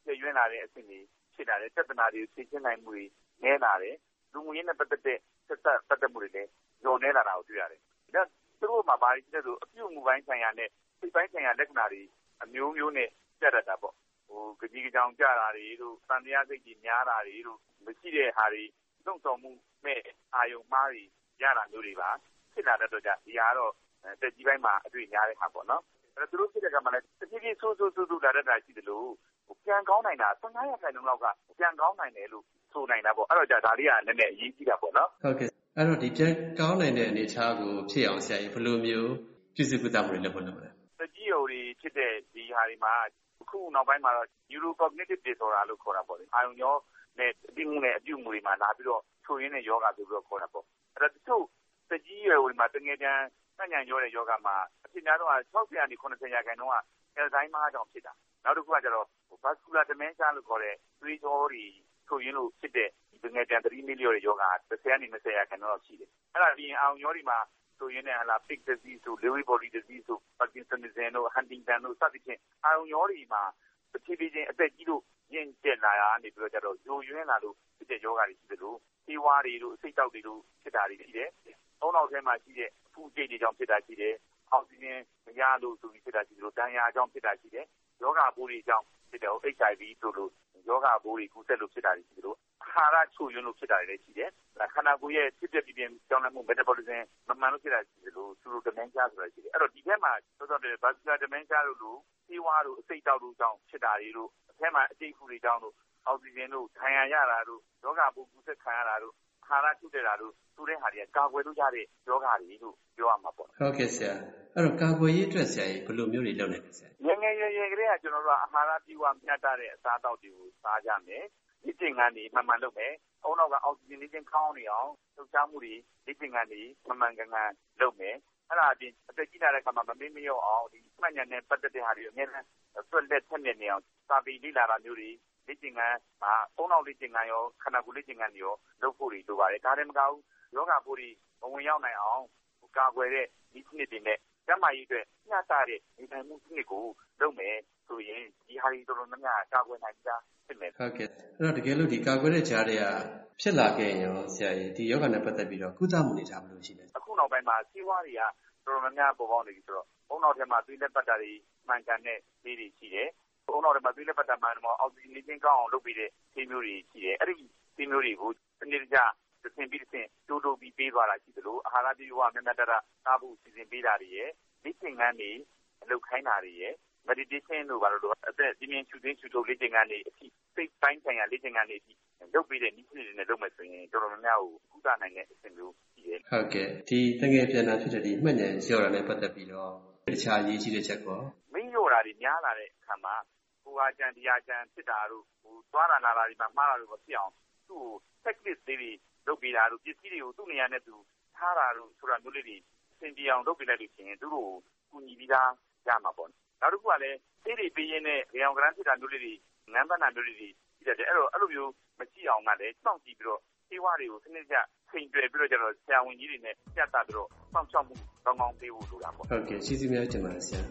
ကျေရွံ့လာတဲ့အဆင့်တွေဖြစ်လာတယ်ပြဿနာတွေဖြေရှင်းနိုင်မှုတွေနည်းလာတယ်လူမှုရေးနဲ့ပတ်သက်တဲ့ဆက်သက်ပတ်သက်မှုတွေလည်းညှော်နေလာတာကိုတွေ့ရတယ်ဒါသူတို့မှာဘာဖြစ်လဲဆိုအပြုအမူပိုင်းဆိုင်ရာနဲ့စိတ်ပိုင်းဆိုင်ရာလက္ခဏာတွေအမျိုးမျိုးနဲ့ပြတတ်တာပေါ့ကကြီးကြောင်ကြတာတွေတို့တန်တရားစိတ်ကြီးများတာတွေတို့မရှိတဲ့ဟာတွေသုံးဆောင်မှုမဲ့အာယုံမှားတွေရတာမျိုးတွေပါဖြစ်လာတဲ့တော့ဒီဟာတော့တက်ကြီးပိုင်းမှာအတွေ့များတဲ့ဟာပေါ့နော်အဲ့တော့သူတို့ဖြစ်တဲ့ကမှလည်းတဖြည်းဖြည်းဆိုးလာတတ်တာရှိတယ်လို့ပြန်ကောင်းနိုင်တာ15%လောက်ကပြန်ကောင်းနိုင်တယ်လို့ဆိုနိုင်တာပေါ့အဲ့တော့ဒါလေးကနည်းနည်းအရေးကြီးတာပေါ့နော်ဟုတ်ကဲ့အဲ့တော့ဒီပြန်ကောင်းနိုင်တဲ့အနေအထားကိုဖြစ်အောင်ဆရာကြီးဘယ်လိုမျိုးပြုစုကုသမှုတွေလုပ်ဖို့လုပ်လဲတက်ကြီးရုံတွေဖြစ်တဲ့ဒီဟာတွေမှာအခုနောက်ပိုင်းမှာတော့ neurocognitive disorder လို့ခေါ်တာပေါ့လေအာရုံရောနဲ့အတိမှုနဲ့အပြုမှုတွေမှာလာပြီးတော့ချိုရင်းတဲ့ယောဂဆိုပြီးတော့ခေါ်တာပေါ့အဲ့တော့တချို့တက်ကြီးရွယ်ဝင်မှာတငယ်တန်းစဉ္ညာရောတဲ့ယောဂမှာအဖြစ်များတော့60ကနေ90%က Alzheimer ကြောင့်ဖြစ်တာနောက်တစ်ခုကကျတော့ vascular dementia လို့ခေါ်တဲ့သွေးကြောတွေချိုရင်းလို့ဖြစ်တဲ့ဒီတငယ်တန်းသတိမေ့လျော့တဲ့ယောဂ10ကနေ20%တော့ရှိတယ်အဲ့ဒါပြီးရင်အာရုံရောတွေမှာဆိုရင်လည်းPick disease တို့ Lewy body disease တို့ Parkinsonism တို့ Huntington တို့စသဖြင့်အာရုံရောတွေမှာတစ်ဖြည်းဖြည်းချင်းအသက်ကြီးလို့ရင့်ကျက်လာတာနေပြီးတော့ကျတော့ယိုယွင်းလာလို့ဖြစ်တဲ့ယောဂတွေရှိတယ်လို့သေဝါးတွေတို့အဆိပ်တောက်တွေတို့ဖြစ်တာတွေရှိတယ်။သုံးနောက်ထဲမှာရှိတဲ့ဖူးကြိတ်တွေကြောင့်ဖြစ်တာရှိတယ်။အောက်ဆီဂျင်မရလို့ဆိုပြီးဖြစ်တာရှိတယ်လို့တန်ရာကြောင့်ဖြစ်တာရှိတယ်။ယောဂပိုးတွေကြောင့်ဖြစ်တယ် HIV တို့လို့ယောဂပိုးတွေကူးစက်လို့ဖြစ်တာရှိတယ်လို့အာဟာရချို့ယွင်းလို့ဖြစ်တာတွေလည်းရှိတယ်။ခန္ဓာကိုယ်ရဲ့ဖြစ်ပျက်ပြီးကြောင်းလဲမှု metabolism မမှန်လို့ဖြစ်တာရှိတယ်လို့သူတို့ dementia ဆိုတာရှိတယ်။အဲ့တော့ဒီထဲမှာသောတဲ့ vascular dementia တို့လို့သေဝါးတို့အဆိပ်တောက်တို့ကြောင့်ဖြစ်တာတွေလို့အထဲမှာအကျိတ်ခုတွေကြောင့်လို့အောက်ဆီဂျင်တို့ခံရတာတို့ယောဂပိုးကူးစက်ခံရတာတို့အာဟာရထုတ်တဲ့တာတို့သူတဲ့ဟာတွေကကာကွယ်လို့ရတဲ့ယောဂတွေလို့ပြောရမှာပေါ့ဟုတ်ကဲ့ဆရာအဲ့တော့ကာကွယ်ရေးအတွက်ဆရာကြီးဘယ်လိုမျိုးတွေလုပ်နိုင်လဲဆရာငယ်ကလေးကကျွန်တော်တို့ကအာဟာရပြည့်ဝမျှတတဲ့အစားအသောက်တွေကိုစားကြမယ်ဒီကျင်ငန်းတွေမှန်မှန်လုပ်မယ်အုံနောက်ကအောက်ဆီဂျင်လေးချင်းကောင်းနေအောင်လှုပ်ရှားမှုတွေဒီကျင်ငန်းတွေမှန်မှန်ကန်ကန်လုပ်မယ်အဲ့ဒါအပြင်အသက်ကြီးလာတဲ့အခါမှာမမေ့မလျော့အောင်ဒီမှတ်ဉာဏ်နဲ့ပတ်သက်တဲ့ဟာတွေအများနဲ့ဆွက်လက်ထက်မြက်နေအောင်စာပေလေ့လာတာမျိုးတွေလေ့ကျင့်ခန်းအုံနောက်လေ့ကျင့်ခန်းရောခန္ဓာကိုယ်လေ့ကျင့်ခန်းတွေရောလုပ်ဖို့တွေလိုပါတယ်ဒါလည်းမကဘူးယောဂပိုးတွေဝင်ရောက်နိုင်အောင်ကာကွယ်တဲ့ဒီစနစ်တွေနဲ့ကျန်းမာရေးအတွက်မျှတတဲ့နေထိုင်မှုစနစ်ကိုလုပ်မယ်ဆိုရင်ဒီဟာတွေတော်တော်များများကာကွယ်နိုင်ကြဖြစ်မယ်ဟုတ်ကဲ့အဲ့တော့တကယ်လို့ဒီကာကွယ်တဲ့ကြားတွေကဖြစ်လာခဲ့ရင်ရောဆရာကြီးဒီယောဂနဲ့ပတ်သက်ပြီးတော့ကုသမှုနေထားမလို့ရှိတယ်အခုနောက်ပိုင်းမှာဆေးဝါးတွေကတော်တော်များများပေါ်ပေါက်နေပြီဆိုတော့အုံနောက်ထဲမှာသွေးလက်ပတ်တာတွေမှန်ကန်တဲ့ဆေးတွေရှိတယ်အုံနောက်ထဲမှာသွေးလက်ပတ်တာမှန်တယ်အောက်ဆီဂျင်လေးချင်းကောင်းအောင်လုပ်ပေးတဲ့ဆေးမျိုးတွေရှိတယ်အဲ့ဒီဆေးမျိုးတွေကိုစနစ်တကျတစ်ဆင့်ပြီးတစ်ဆင့်တိုးပြီးပေးသွားတာရှိသလိုအာဟာရပြည့်ဝမျှမျှတတစားဖို့စီစဉ်ပေးတာတွေရဲ့လေ့ကျင့်ခန်းတွေအလုပ်ခိုင်းတာတွေရဲ့ meditation တို့ဘာလို့အသက်ဒီမြင်ရှုသိမ်းရှုထုတ်လေ့ကျင့်ခန်းတွေအထိစိတ်ပိုင်းဆိုင်ရာလေ့ကျင့်ခန်းတွေအထိလုပ်ပေးတဲ့နည်းစနစ်တွေနဲ့လုပ်မယ်ဆိုရင်တော်တော်များများကိုကုသနိုင်တဲ့အဆင့်မျိုးရှိတယ်ဟုတ်ကဲ့ဒီတကယ်ပြန်လာဖြစ်တဲ့ဒီမှတ်ဉာဏ်လျော့တာနဲ့ပတ်သက်ပြီးတော့တခြားအရေးကြီးတဲ့ချက်ကောမင်းလျော့တာတွေများလာတဲ့အခါမှာဟိုဟာကြံတရားကြံဖြစ်တာတို့ဟိုသွားတာလာတာတွေမှာမှားတာတို့မဖြစ်အောင်သူ့ကို checklist တွေလုပ်ပေးတာတို့ပစ္စည်းတွေကိုသူ့နေရာနဲ့သူထားတာတို့ဆိုတာမျိုးလေးတွေအဆင်ပြေအောင်လုပ်ပေးလိုက်လို့ရှိရင်သူတို့ကိုကူညီပြီးသားရမှာပေါ့နောက်တစ်ခုကလည်းဆေးတွေပေးရင်းနဲ့ရေအောင်ကရမ်းဖြစ်တာမျိုးလေးတွေငန်းပန်းတာမျိုးလေးတွေရှိတတ်တယ်အဲ့လိုမျိုးမရှိအောင်ကလည်းစောင့်ကြည့်ပြီးတော့ဆေးဝါးတွေကိုစနစ်တကျချိန်တွယ်ပြီးတော့ကျတော့ဆရာဝန်ကြီးတွေနဲ့ပြသပြီးတော့စောင့်ရှောက်မှုကောင်းကောင်းပေးဖို့လိုတာပေါ့ဟုတ်ကဲ့ကျေးဇူးများတင်ပါတယ်ဆရာ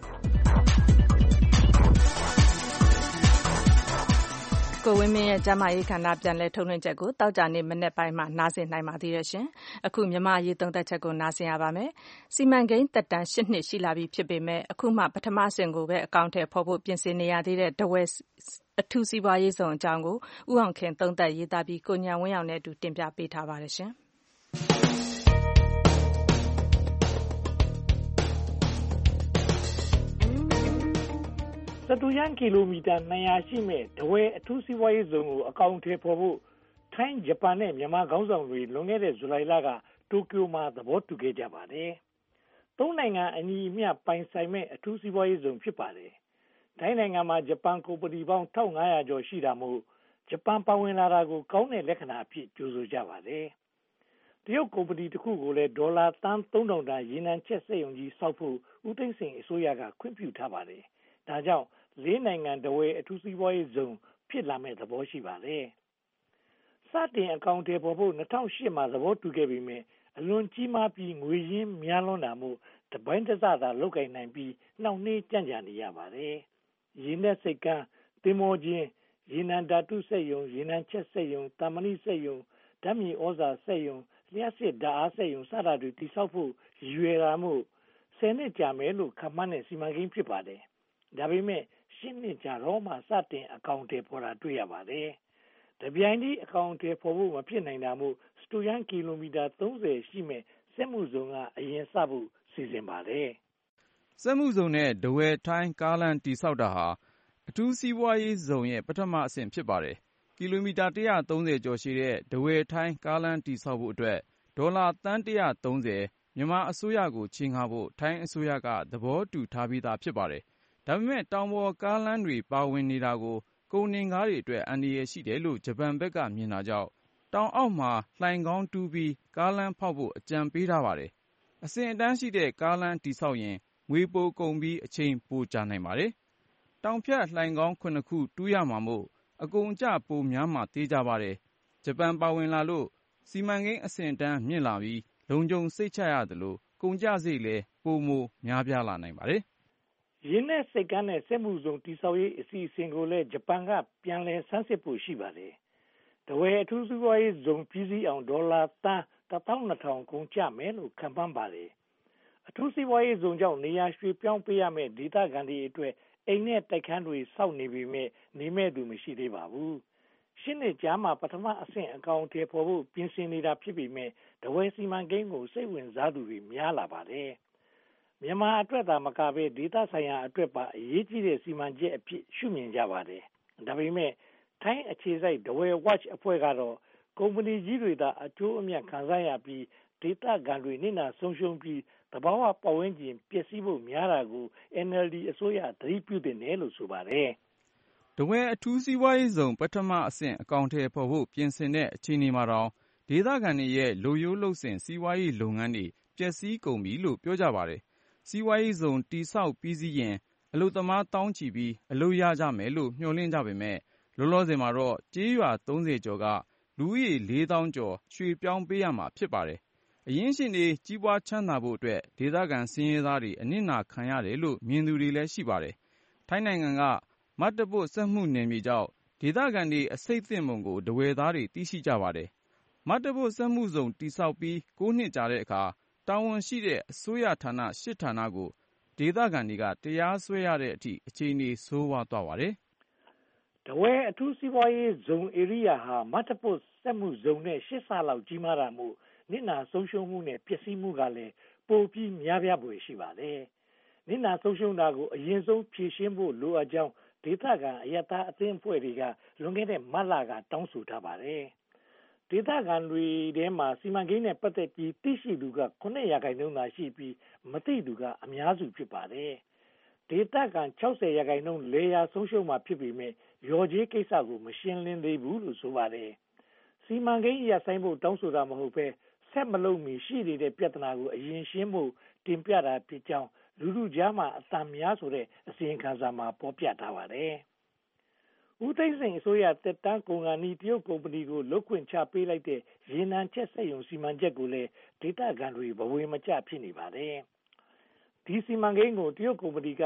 ကိုဝင်းမင်းရဲ့ကျန်းမာရေးကဏ္ဍပြန်လည်ထုတ်လွှင့်ချက်ကိုတောက်ကြနေမနေ့ပိုင်းမှာနားဆင်နိုင်ပါသေးတယ်ရှင်။အခုမြန်မာရေးသုံးသက်ချက်ကိုနားဆင်ရပါမယ်။စီမံကိန်းသက်တမ်း8နှစ်ရှိလာပြီဖြစ်ပေမဲ့အခုမှပထမဆင့်ကိုပဲအကောင့်ထဲဖော်ဖို့ပြင်ဆင်နေရသေးတဲ့ဒဝဲအထူးစီးပွားရေးဆောင်အကြောင်းကိုဦးအောင်ခင်သုံးသက်ရေးသားပြီးကိုညံဝင်းအောင်နဲ့အတူတင်ပြပေးထားပါတယ်ရှင်။စတူယန်ကီလိုမီတာ200ရှိမဲ့ဒဝဲအထူးစီးပွားရေးဇုံကိုအကောင့်ထဲပေါ်ဖို့ထိုင်းဂျပန်နဲ့မြန်မာခေါင်းဆောင်တွေလွန်ခဲ့တဲ့ဇူလိုင်လကတိုကျိုမှာသဘောတူခဲ့ကြပါတယ်။သုံးနိုင်ငံအညီအမျှပိုင်ဆိုင်မဲ့အထူးစီးပွားရေးဇုံဖြစ်ပါတယ်။ထိုင်းနိုင်ငံမှာဂျပန်ကုမ္ပဏီပေါင်း1500ကျော်ရှိတာမို့ဂျပန်ပါဝင်လာတာကိုကောင်းတဲ့လက္ခဏာအဖြစ်ကြိုဆိုကြပါတယ်။တရုတ်ကုမ္ပဏီတစ်ခုကိုလည်းဒေါ်လာသန်း3000တန်ရေနံချက်စက်ရုံကြီးဆောက်ဖို့ဦးသိန်းစိန်အစိုးရကခွင့်ပြုထားပါတယ်။ဒါကြောင့်၄နိုင်ငံတဝဲအထူးစီးပွားရေးဇုံဖြစ်လာမဲ့သဘောရှိပါတယ်။စတင်အကောင့်တွေပေါ်ဖို့2008မှာသဘောတူခဲ့ပြီးမြဲအလွန်ကြီးမားပြီးငွေရင်းများလွန်းတာမို့တပိုင်းတစသာလုတ်ကင်နိုင်ပြီးနှောင့်နှေးကြန့်ကြာနေရပါတယ်။ရင်းနဲ့စိတ်ကန်းတင်မောချင်းရေနံဓာတုစက်ရုံရေနံချက်စက်ရုံတမ္မဏိစက်ရုံဓာတ်မြေဩဇာစက်ရုံလျှပ်စစ်ဓာတ်အားစက်ရုံစတာတွေတည်ဆောက်ဖို့ရွယ်တာမှု10 နှစ်ကြာမယ်လို့ခန့်မှန်းတဲ့စီမံကိန်းဖြစ်ပါတယ်ဒါပေမဲ့10 နှစ်ကြာတော့မှစတင်အကောင့်တွေပေါ်တာတွေ့ရပါတယ်တပြိုင်တည်းအကောင့်တွေပေါ်ဖို့မဖြစ်နိုင်တာမို့စတုရန်းကီလိုမီတာ30ရှိမဲ့စက်မှုဇုံကအရင်စဖို့စီစဉ်ပါတယ်စက်မှုဇုံနဲ့ဒဝယ်ထိုင်းကားလမ်းတည်ဆောက်တာဟာအထူးစီးပွားရေးဇုံရဲ့ပထမအဆင့်ဖြစ်ပါတယ်ကီလိုမီတာ130ကျော်ရှည်တဲ့ဒဝယ်ထိုင်းကားလမ်းတည်ဆောက်ဖို့အတွက်ဒေါ်လာသန်း130မြန်မာအစိုးရကိုချေငှားဖို့ထိုင်းအစိုးရကသဘောတူထားပြီးသားဖြစ်ပါတယ်ဒါပေမဲ့တောင်ပေါ်ကားလမ်းတွေပါဝင်နေတာကိုကုန်တင်ကားတွေအတွက်အန္တရာယ်ရှိတယ်လို့ဂျပန်ဘက်ကမြင်တာကြောင့်တောင်အောက်မှာလှိုဏ်ခေါင်းတူးပြီးကားလမ်းဖောက်ဖို့အကြံပေးထားပါတယ်အဆင့်အတန်းရှိတဲ့ကားလမ်းတည်ဆောက်ရင်ငွေပိုကုန်ပြီးအချိန်ပိုကြာနိုင်ပါတယ်တောင်ဖြတ်လှိုဏ်ခေါင်း9ခုတူးရမှာမို့အကုန်အကျပိုများမှာသေချာပါတယ်ဂျပန်ပါဝင်လာလို့စီမံကိန်းအဆင့်အတန်းမြင့်လာပြီးလုံခြုံစိတ်ချရသလိုကုန်ကျစရိတ်လည်းပိုမိုများပြားလာနိုင်ပါတယ်ရင်းနဲ့စိတ်ကမ်းနဲ့စက်မှုဇုံတည်ဆောက်ရေးအစီအစဉ်ကိုလည်းဂျပန်ကပြန်လည်ဆန်းစစ်ဖို့ရှိပါတယ်တဝယ်အထူးစီးပွားရေးဇုံပြည်စည်းအောင်ဒေါ်လာသန်း12,000ကုန်ကျမယ်လို့ခန့်မှန်းပါတယ်အထူးစီးပွားရေးဇုံကြောင့်နေရာရွှေ့ပြောင်းပေးရမယ့်ဒေသခံတွေအတွက်အိမ်နဲ့တိုက်ခန်းတွေစောင့်နေပေမဲ့နေမဲ့သူမရှိသေးပါဘူးရှင်းနေကြမှာပထမအဆင့်အကောင့်တွေပေါ်ဖို့ပြင်ဆင်နေတာဖြစ်ပေမဲ့တဝယ်စီမံကိန်းကိုစိတ်ဝင်စားသူတွေများလာပါတယ်မြန်မာအတွက်သာမကဘဲဒေသဆိုင်ရာအတွက်ပါအရေးကြီးတဲ့စီမံချက်အဖြစ်ရှုမြင်ကြပါတယ်ဒါပေမဲ့ထိုင်းအခြေစိုက်ဒဝယ် Watch အဖွဲ့ကတော့ကုမ္ပဏီကြီးတွေသာအကျိုးအမြတ်ခံစားရပြီးဒေသခံတွေနစ်နာဆုံးရှုံးပြီးသဘာဝပတ်ဝန်းကျင်ပျက်စီးဖို့များတာကို NLD အစိုးရသတိပြုသင့်တယ်လို့ဆိုပါတယ်တဝယ်အထူးစီးပွားရေးဇုံပထမအဆင့်အကောင့်ထဲပေါ်ဖို့ပြင်ဆင်တဲ့အခြေအနေမှာတော့ဒေသခံတွေရဲ့လူရိုးလှုပ်ဆင်စီးပွားရေးလုပ်ငန်းတွေပျက်စီးကုန်ပြီလို့ပြောကြပါတယ်စီးပွားရေးဇုံတိဆောက်ပြီးစီးရင်အလုပ်သမားတောင်းချီပြီးအလုပ်ရကြမယ်လို့မျှော်လင့်ကြပေမဲ့လောလောဆယ်မှာတော့ကျေးရွာ30ကျော်ကလူဦးရေ4,000ကျော်ရွှေ့ပြောင်းပေးရမှာဖြစ်ပါတယ်အရင်းရှင်တွေကြီးပွားချမ်းသာဖို့အတွက်ဒေသခံဆင်းရဲသားတွေအနစ်နာခံရတယ်လို့မြင်သူတွေလည်းရှိပါတယ်ထိုင်းနိုင်ငံကမတ်တပွတ်စက်မှုနယ်မြေကြောင့်ဒေသခံတွေအစိတ်သင့်ပုံကိုဒဝယ်သားတွေသိရှိကြပါတယ်မတ်တပွတ်စက်မှုဇုံတိဆောက်ပြီး9 နှစ်ကြာတဲ့အခါတာဝန်ရှိတဲ့အစိုးရဌာန8ဌာနကိုဒေသခံတွေကတရားစွဲရတဲ့အထိအခြေအနေဆိုးဝါးသွားပါတယ်တဝယ်အထူးစီးပွားရေးဇုံဧရိယာဟာမတ်တပွတ်စက်မှုဇုံနဲ့8 ဆလောက်ကြီးမားတာမို့နစ်နာဆုံးရှုံးမှုနဲ့ပျက်စီးမှုကလည်းပိုပြီးများပြားပွေရှိပါတယ်နစ်နာဆုံးရှုံးတာကိုအရင်ဆုံးဖြေရှင်းဖို့လိုအပ်ကြောင်းဒေသခံအယက်သားအသင်းအဖွဲ့တွေကလွန်ခဲ့တဲ့မတ်လကတောင်းဆိုထားပါတယ်ဒေသခံတွေထဲမှာစီမံကိန်းနဲ့ပတ်သက်ပြီးသိရှိသူက9% သာရှိပြီးမသိသူကအများစုဖြစ်ပါတယ်ဒေသခံ60% လေယာဆုံးရှုံးမှာဖြစ်ပေမဲ့ရော်ကြေးကိစ္စကိုမရှင်းလင်းသေးဘူးလို့ဆိုပါတယ်စီမံကိန်းရပ်ဆိုင်းဖို့တောင်းဆိုတာမဟုတ်ဘဲဆက်မလုပ်မီရှိနေတဲ့ပြဿနာကိုအရင်ရှင်းဖို့တင်ပြတာဖြစ်ကြောင်းလူထုကြားမှာအသံများဆိုတဲ့အစီရင်ခံစာမှာဖော်ပြထားပါတယ်ဦးသိန်းစိန်အစိုးရတက်တန်းကုန်ကန်ဤတရုတ်ကုမ္ပဏီကိုလုတ်ခွင့်ချပေးလိုက်တဲ့ရေနံချက်စက်ရုံစီမံချက်ကိုလည်းဒေသခံတွေဘဝင်မကျဖြစ်နေပါတယ်ဒီစီမံကိန်းကိုတရုတ်ကုမ္ပဏီက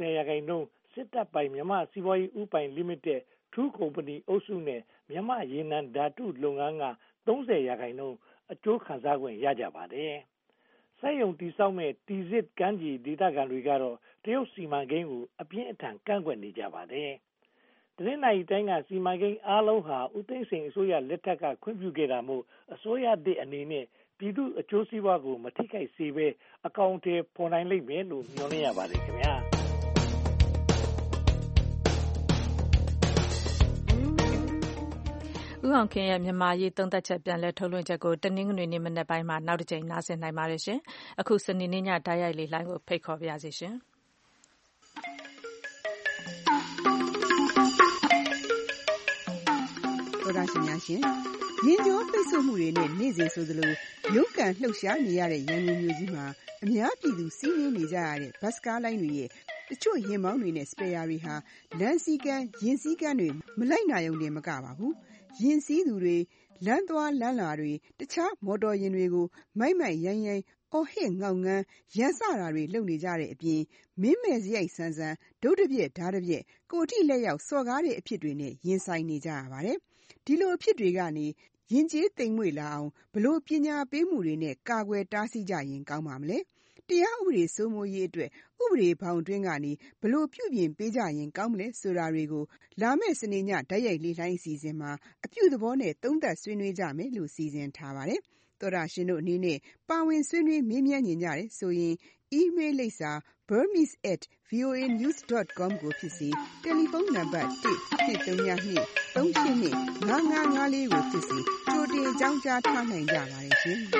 90% စစ်တပ်ပိုင်မြန်မာစီးပွားရေးဥပိုင်လိမိတက်ထူးကုမ္ပဏီအုပ်စုနဲ့မြန်မာရေနံဓာတုလုပ်ငန်းက30% အကျိုးခံစားခွင့်ရကြပါတယ်စက်ရုံတည်ဆောက်မဲ့တီစစ်ကမ်းခြေဒေသခံတွေကတော့တရုတ်စီမံကိန်းကိုအပြင်းအထန်ကန့်ကွက်နေကြပါတယ်တနင်္လာရီတိုင်းကစီမံကိန်းအားလုံးဟာဦးသိန်းစိန်အစိုးရလက်ထက်ကခွင့်ပြုခဲ့တာမို့အစိုးရသစ်အနေနဲ့ပြည်သူအကျိုးစီးပွားကိုမထိခိုက်စေဘဲအကောင့်တွေပေါ်နိုင်လိမ့်မယ်လို့မျှော်လင့်ရပါတယ်ခင်ဗျာဦးအောင်ခင်ရဲ့မြန်မာရေးသုံးသပ်ချက်ပြန်လည်ထုတ်လွှင့်ချက်ကိုတနင်္ဂနွေနေ့မနက်ပိုင်းမှာနောက်တစ်ကြိမ်နားဆင်နိုင်ပါတယ်ရှင်။အခုစနေနေ့ညဓာတ်ရိုက်လေးလိုင်းကိုဖိတ်ခေါ်ပါရစေရှင်။သောတာရှင်များရှင်ရင်ကျော်ပိတ်ဆို့မှုတွေနဲ့နေ့စဉ်ဆိုသလိုရုန်းကန်လှုပ်ရှားနေရတဲ့ရန်ကုန်မြို့ကြီးမှာအများပြည်သူစီးနင်းနေကြရတဲ့ဘတ်စကားလိုင်းတွေရဲ့တချို့ယာဉ်မောင်းတွေနဲ့စပယ်ယာတွေဟာလမ်းစည်းကမ်းယာဉ်စည်းကမ်းတွေမလိုက်နာရုံနဲ့မကပါဘူး။ယာဉ်စီးသူတွေလမ်းသွားလမ်းလာတွေတခြားမော်တော်ယာဉ်တွေကိုမိုက်မိုက်ရိုင်းရိုင်းအော်ဟစ်ငေါက်ငန်းရန်စတာတွေလုပ်နေကြတဲ့အပြင်မင်းမဲ့စရိုက်ဆန်းဆန်းဒုတ်တပြက်ဓာတ်တပြက်ကိုတိလက်ရောက်စော်ကားတဲ့အဖြစ်တွေနဲ့ရင်ဆိုင်နေကြရပါတယ်။ဒီလိုအဖြစ်တွေကနေရင်ကျေးသိမ်မွေ့လာအောင်ဘလို့ပညာပေးမှုတွေနဲ့ကာကွယ်တားဆီးကြရင်ကောင်းပါမလဲ။တရားဥပဒေစိုးမိုးရေးအတွက်ဥပဒေဘောင်တွင်းကနေဘလို့ပြုပြင်ပေးကြရင်ကောင်းမလဲဆိုတာတွေကိုလာမယ့်စနေညဓာတ်ရိုက်လေလှိုင်းအစီအစဉ်မှာအပြုသဘောနဲ့သုံးသပ်ဆွေးနွေးကြမယ်လို့စီစဉ်ထားပါတယ်။သောတာရှင်တို့အနေနဲ့ပါဝင်ဆွေးနွေးမေးမြန်းကြတယ်ဆိုရင် email လိပ်စာ burmese@voanews.com ကိုဖြစ်စေတယ်လီဖုန်းနံပါတ်1-832-382-5554ကိုဖြစ်စေကြိုတင်အကြောင်းကြားထားနိုင်ကြပါတယ်ရှင်။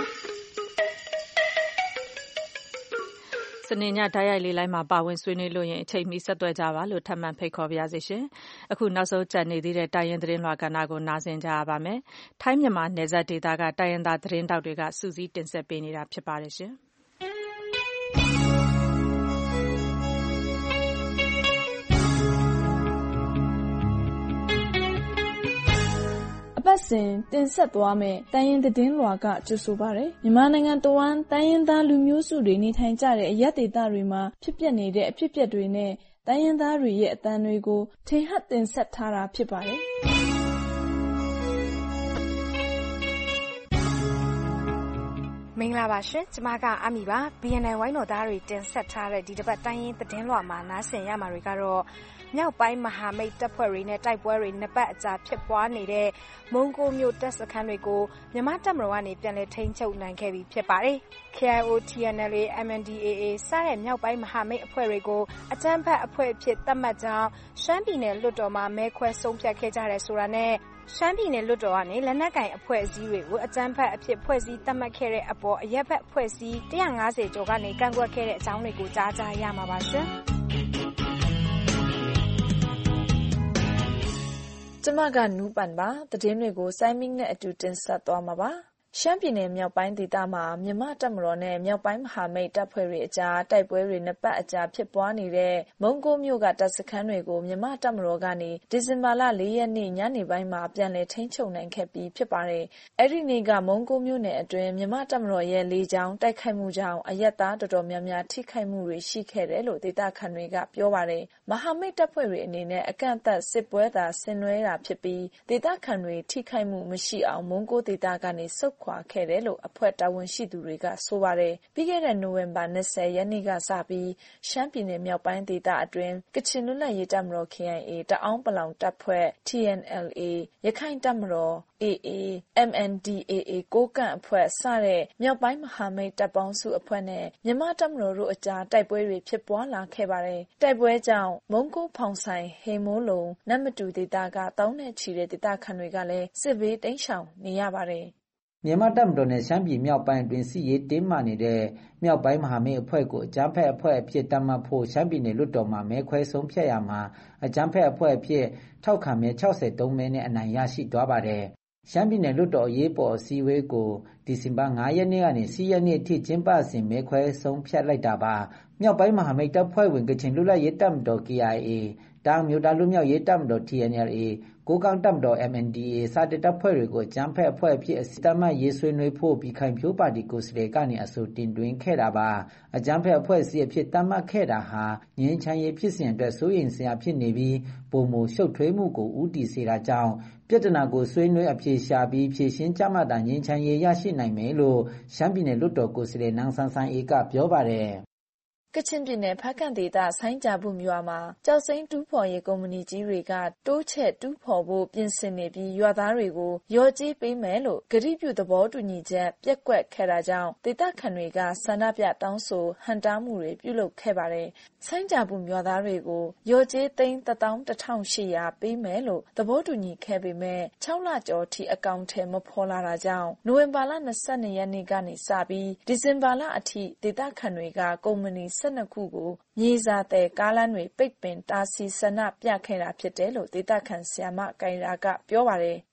စနေညဓာတ်ရိုက်လေးလိုင်းမှာပါဝင်ဆွေးနွေးလို့ရင်အချိန်မီဆက်သွယ်ကြပါလို့ထပ်မံဖိတ်ခေါ်ပါရစေရှင်။အခုနောက်ဆုံးကျန်နေသေးတဲ့တိုင်းရင်းသတင်းလွှာကဏ္ဍကိုနားဆင်ကြရပါမယ်။ထိုင်းမြန်မာနယ်စပ်ဒေသကတိုင်းရင်းသားသတင်းတောက်တွေကစူးစီးတင်ဆက်ပေးနေတာဖြစ်ပါတယ်ရှင်။အပတ်စဉ်တင်ဆက်သွားမယ့်တိုင်းရင်းသတင်းလွှာကကြိုဆိုပါရယ်မြန်မာနိုင်ငံတဝန်းတိုင်းရင်းသားလူမျိုးစုတွေနေထိုင်ကြတဲ့အရပ်ဒေသတွေမှာဖြစ်ပျက်နေတဲ့အဖြစ်အပျက်တွေနဲ့တိုင်းရင်းသားတွေရဲ့အသံတွေကိုထင်ဟပ်တင်ဆက်ထားတာဖြစ်ပါတယ်မင်္ဂလာပါရှင်ကျမကအမီပါ BNN ဝိုင်းတော်သားတွေတင်ဆက်ထားတဲ့ဒီတစ်ပတ်တိုင်းရင်းသတင်းလွှာမှာနားဆင်ရမှာတွေကတော့မြောက်ပိုင်းမဟာမိတ်တပ်ဖွဲ့တွေနဲ့တိုက်ပွဲတွေနှစ်ပတ်အကြာဖြစ်ပွားနေတဲ့မုံကိုမြို့တပ်စခန်းတွေကိုမြန်မာတပ်မတော်ကနေပြန်လည်ထိန်းချုပ်နိုင်ခဲ့ပြီဖြစ်ပါတယ်။ KIO, TNLA, MNDAA စတဲ့မြောက်ပိုင်းမဟာမိတ်အဖွဲ့တွေကိုအကြမ်းဖက်အဖွဲ့အဖြစ်သတ်မှတ်ကြောင်းရှမ်းပြည်နယ်လွှတ်တော်မှာမဲခွဲဆုံးဖြတ်ခဲ့ကြတယ်ဆိုတာနဲ့ရှမ်းပြည်နယ်လွှတ်တော်ကနေလက်နက်ကိုင်အဖွဲ့အစည်းတွေကိုအကြမ်းဖက်အဖြစ်ဖွဲ့စည်းသတ်မှတ်ခဲ့တဲ့အပေါ်အရက်ဘက်အဖွဲ့အစည်း150ကျော်ကနေကန့်ကွက်ခဲ့တဲ့အကြောင်းတွေကိုကြားကြရမှာပါရှင်။ကျမကနူးပန်ပါသတင်းတွေကိုစိုင်းမင်းနဲ့အတူတင်ဆက်သွားမှာပါရှမ်းပြည်နယ်မြောက်ပိုင်းဒေသမှာမြန်မာတပ်မတော်နဲ့မြောက်ပိုင်းမဟာမိတ်တပ်ဖွဲ့တွေအကြားတိုက်ပွဲတွေနှစ်ပတ်အကြာဖြစ်ပွားနေတဲ့မုံကိုမြို့ကတပ်စခန်းတွေကိုမြန်မာတပ်မတော်ကနေဒီဇင်ဘာလ4ရက်နေ့ညနေပိုင်းမှာပြန်လည်ထိန်းချုပ်နိုင်ခဲ့ပြီးဖြစ်ပါတယ်။အဲဒီနေ့ကမုံကိုမြို့နယ်အတွင်းမြန်မာတပ်မတော်ရဲ့လေကြောင်းတိုက်ခိုက်မှုကြောင့်အရက်သားတော်တော်များများထိခိုက်မှုတွေရှိခဲ့တယ်လို့ဒေသခံတွေကပြောပါတယ်။မဟာမိတ်တပ်ဖွဲ့တွေအနေနဲ့အကန့်အသတ်စစ်ပွဲသာဆင်နွှဲတာဖြစ်ပြီးဒေသခံတွေထိခိုက်မှုမရှိအောင်မုံကိုဒေသကနေစုခွာခဲ့တယ်လို့အဖွဲ့တာဝန်ရှိသူတွေကဆိုပါတယ်။ပြီးခဲ့တဲ့နိုဝင်ဘာ20ရက်နေ့ကစပြီးရှမ်းပြည်နယ်မြောက်ပိုင်းဒေသအတွင်းကချင်လွတ်လပ်ရေးတပ်မတော် KIA တအောင်းပလောင်တပ်ဖွဲ့ TNLA ရခိုင်တပ်မတော် AA, MNDAA ကိုးကန့်အဖွဲ့စတဲ့မြောက်ပိုင်းမဟာမိတ်တပ်ပေါင်းစုအဖွဲ့နဲ့မြန်မာတပ်မတော်တို့အကြားတိုက်ပွဲတွေဖြစ်ပွားလာခဲ့ပါတယ်။တိုက်ပွဲကြောင့်မုံကိုဖောင်ဆိုင်ဟေမိုးလုံနတ်မတူဒေသကတောင်းနဲ့ချီတဲ့ဒေသခံတွေကလည်းစစ်ဘေးတိမ်းရှောင်နေရပါတယ်။မြန်မာတပ်မတော်နဲ့ရှမ်းပြည်မြောက်ပိုင်းတွင်စစ်ရေးတင်းမာနေတဲ့မြောက်ပိုင်းမဟာမိတ်အဖွဲ့ကိုအကြမ်းဖက်အဖွဲ့အဖြစ်သတ်မှတ်ဖို့ရှမ်းပြည်နယ်လွှတ်တော်မှာမဲခွဲဆုံးဖြတ်ရမှာအကြမ်းဖက်အဖွဲ့အဖြစ်ထောက်ခံမဲ63မဲနဲ့အနိုင်ရရှိသွားပါတယ်။ရှမ်းပြည်နယ်လွှတ်တော်အရေးပေါ်အစည်းအဝေးကိုဒီဇင်ဘာ9ရက်နေ့ကနေ10ရက်နေ့အထိကျင်းပစဉ်မဲခွဲဆုံးဖြတ်လိုက်တာပါ။မြောက်ပိုင်းမဟာမိတ်တပ်ဖွဲ့ဝင်ကချင်လွတ်လပ်ရေးတပ်မတော် KIA တောင်မြို့သားလူမျိုးရေးတပ်မတော် TNLA ကိုးကန့်တပ်မတော် MNDAA စတဲ့တပ်ဖွဲ့တွေကိုအကြမ်းဖက်အဖွဲ့အဖြစ်အစစ်အမှတ်ရေးဆွေးနွေးဖို့ပြည်ခိုင်ဖြိုးပါတီကိုယ်စားလှယ်ကနေအဆိုတင်သွင်းခဲ့တာပါအကြမ်းဖက်အဖွဲ့အစည်းအဖြစ်သတ်မှတ်ခဲ့တာဟာငြိမ်းချမ်းရေးဖြစ်စဉ်အတွက်စိုးရိမ်စရာဖြစ်နေပြီးပုံမရှုပ်ထွေးမှုကိုဦးတည်စေတာကြောင့်ပြဿနာကိုဆွေးနွေးအဖြေရှာပြီးဖြေရှင်းကြမှသာငြိမ်းချမ်းရေးရရှိနိုင်မယ်လို့ရှမ်းပြည်နယ်လွှတ်တော်ကိုယ်စားလှယ်နန်းဆန်းဆန်းအေးကပြောပါတယ်ကချင်ပြည်နယ်ဖားကန့်ဒေသဆိုင်းကြဘူးရွာမှာကြောက်စိမ်းတူးဖော်ရေးကုမ္ပဏီကြီးတွေကတိုးချဲ့တူးဖော်ဖို့ပြင်ဆင်နေပြီးရွာသားတွေကိုရော်ကြေးပေးမယ်လို့ဂရုပြုသဘောတူညီချက်ပြက်ကွက်ခဲ့တာကြောင့်ဒေသခံတွေကဆန္ဒပြတောင်းဆိုဟန်တားမှုတွေပြုလုပ်ခဲ့ပါတယ်။ဆိုင်းကြဘူးရွာသားတွေကိုရော်ကြေးသိန်း11800ပေးမယ်လို့သဘောတူညီခဲ့ပေမဲ့6လကျော်ထိအကောင့်ထဲမဖော်လာတာကြောင့်နိုဝင်ဘာလ22ရက်နေ့ကနေစပြီးဒီဇင်ဘာလအထိဒေသခံတွေကကုမ္ပဏီ12ခုကိုမြေစာတဲ့ကားလမ်းတွေပိတ်ပင်တားဆီးဆန္ဒပြခဲ့တာဖြစ်တယ်လို့ဒေသခံဆရာမကိုင်ရာကပြောပါတယ်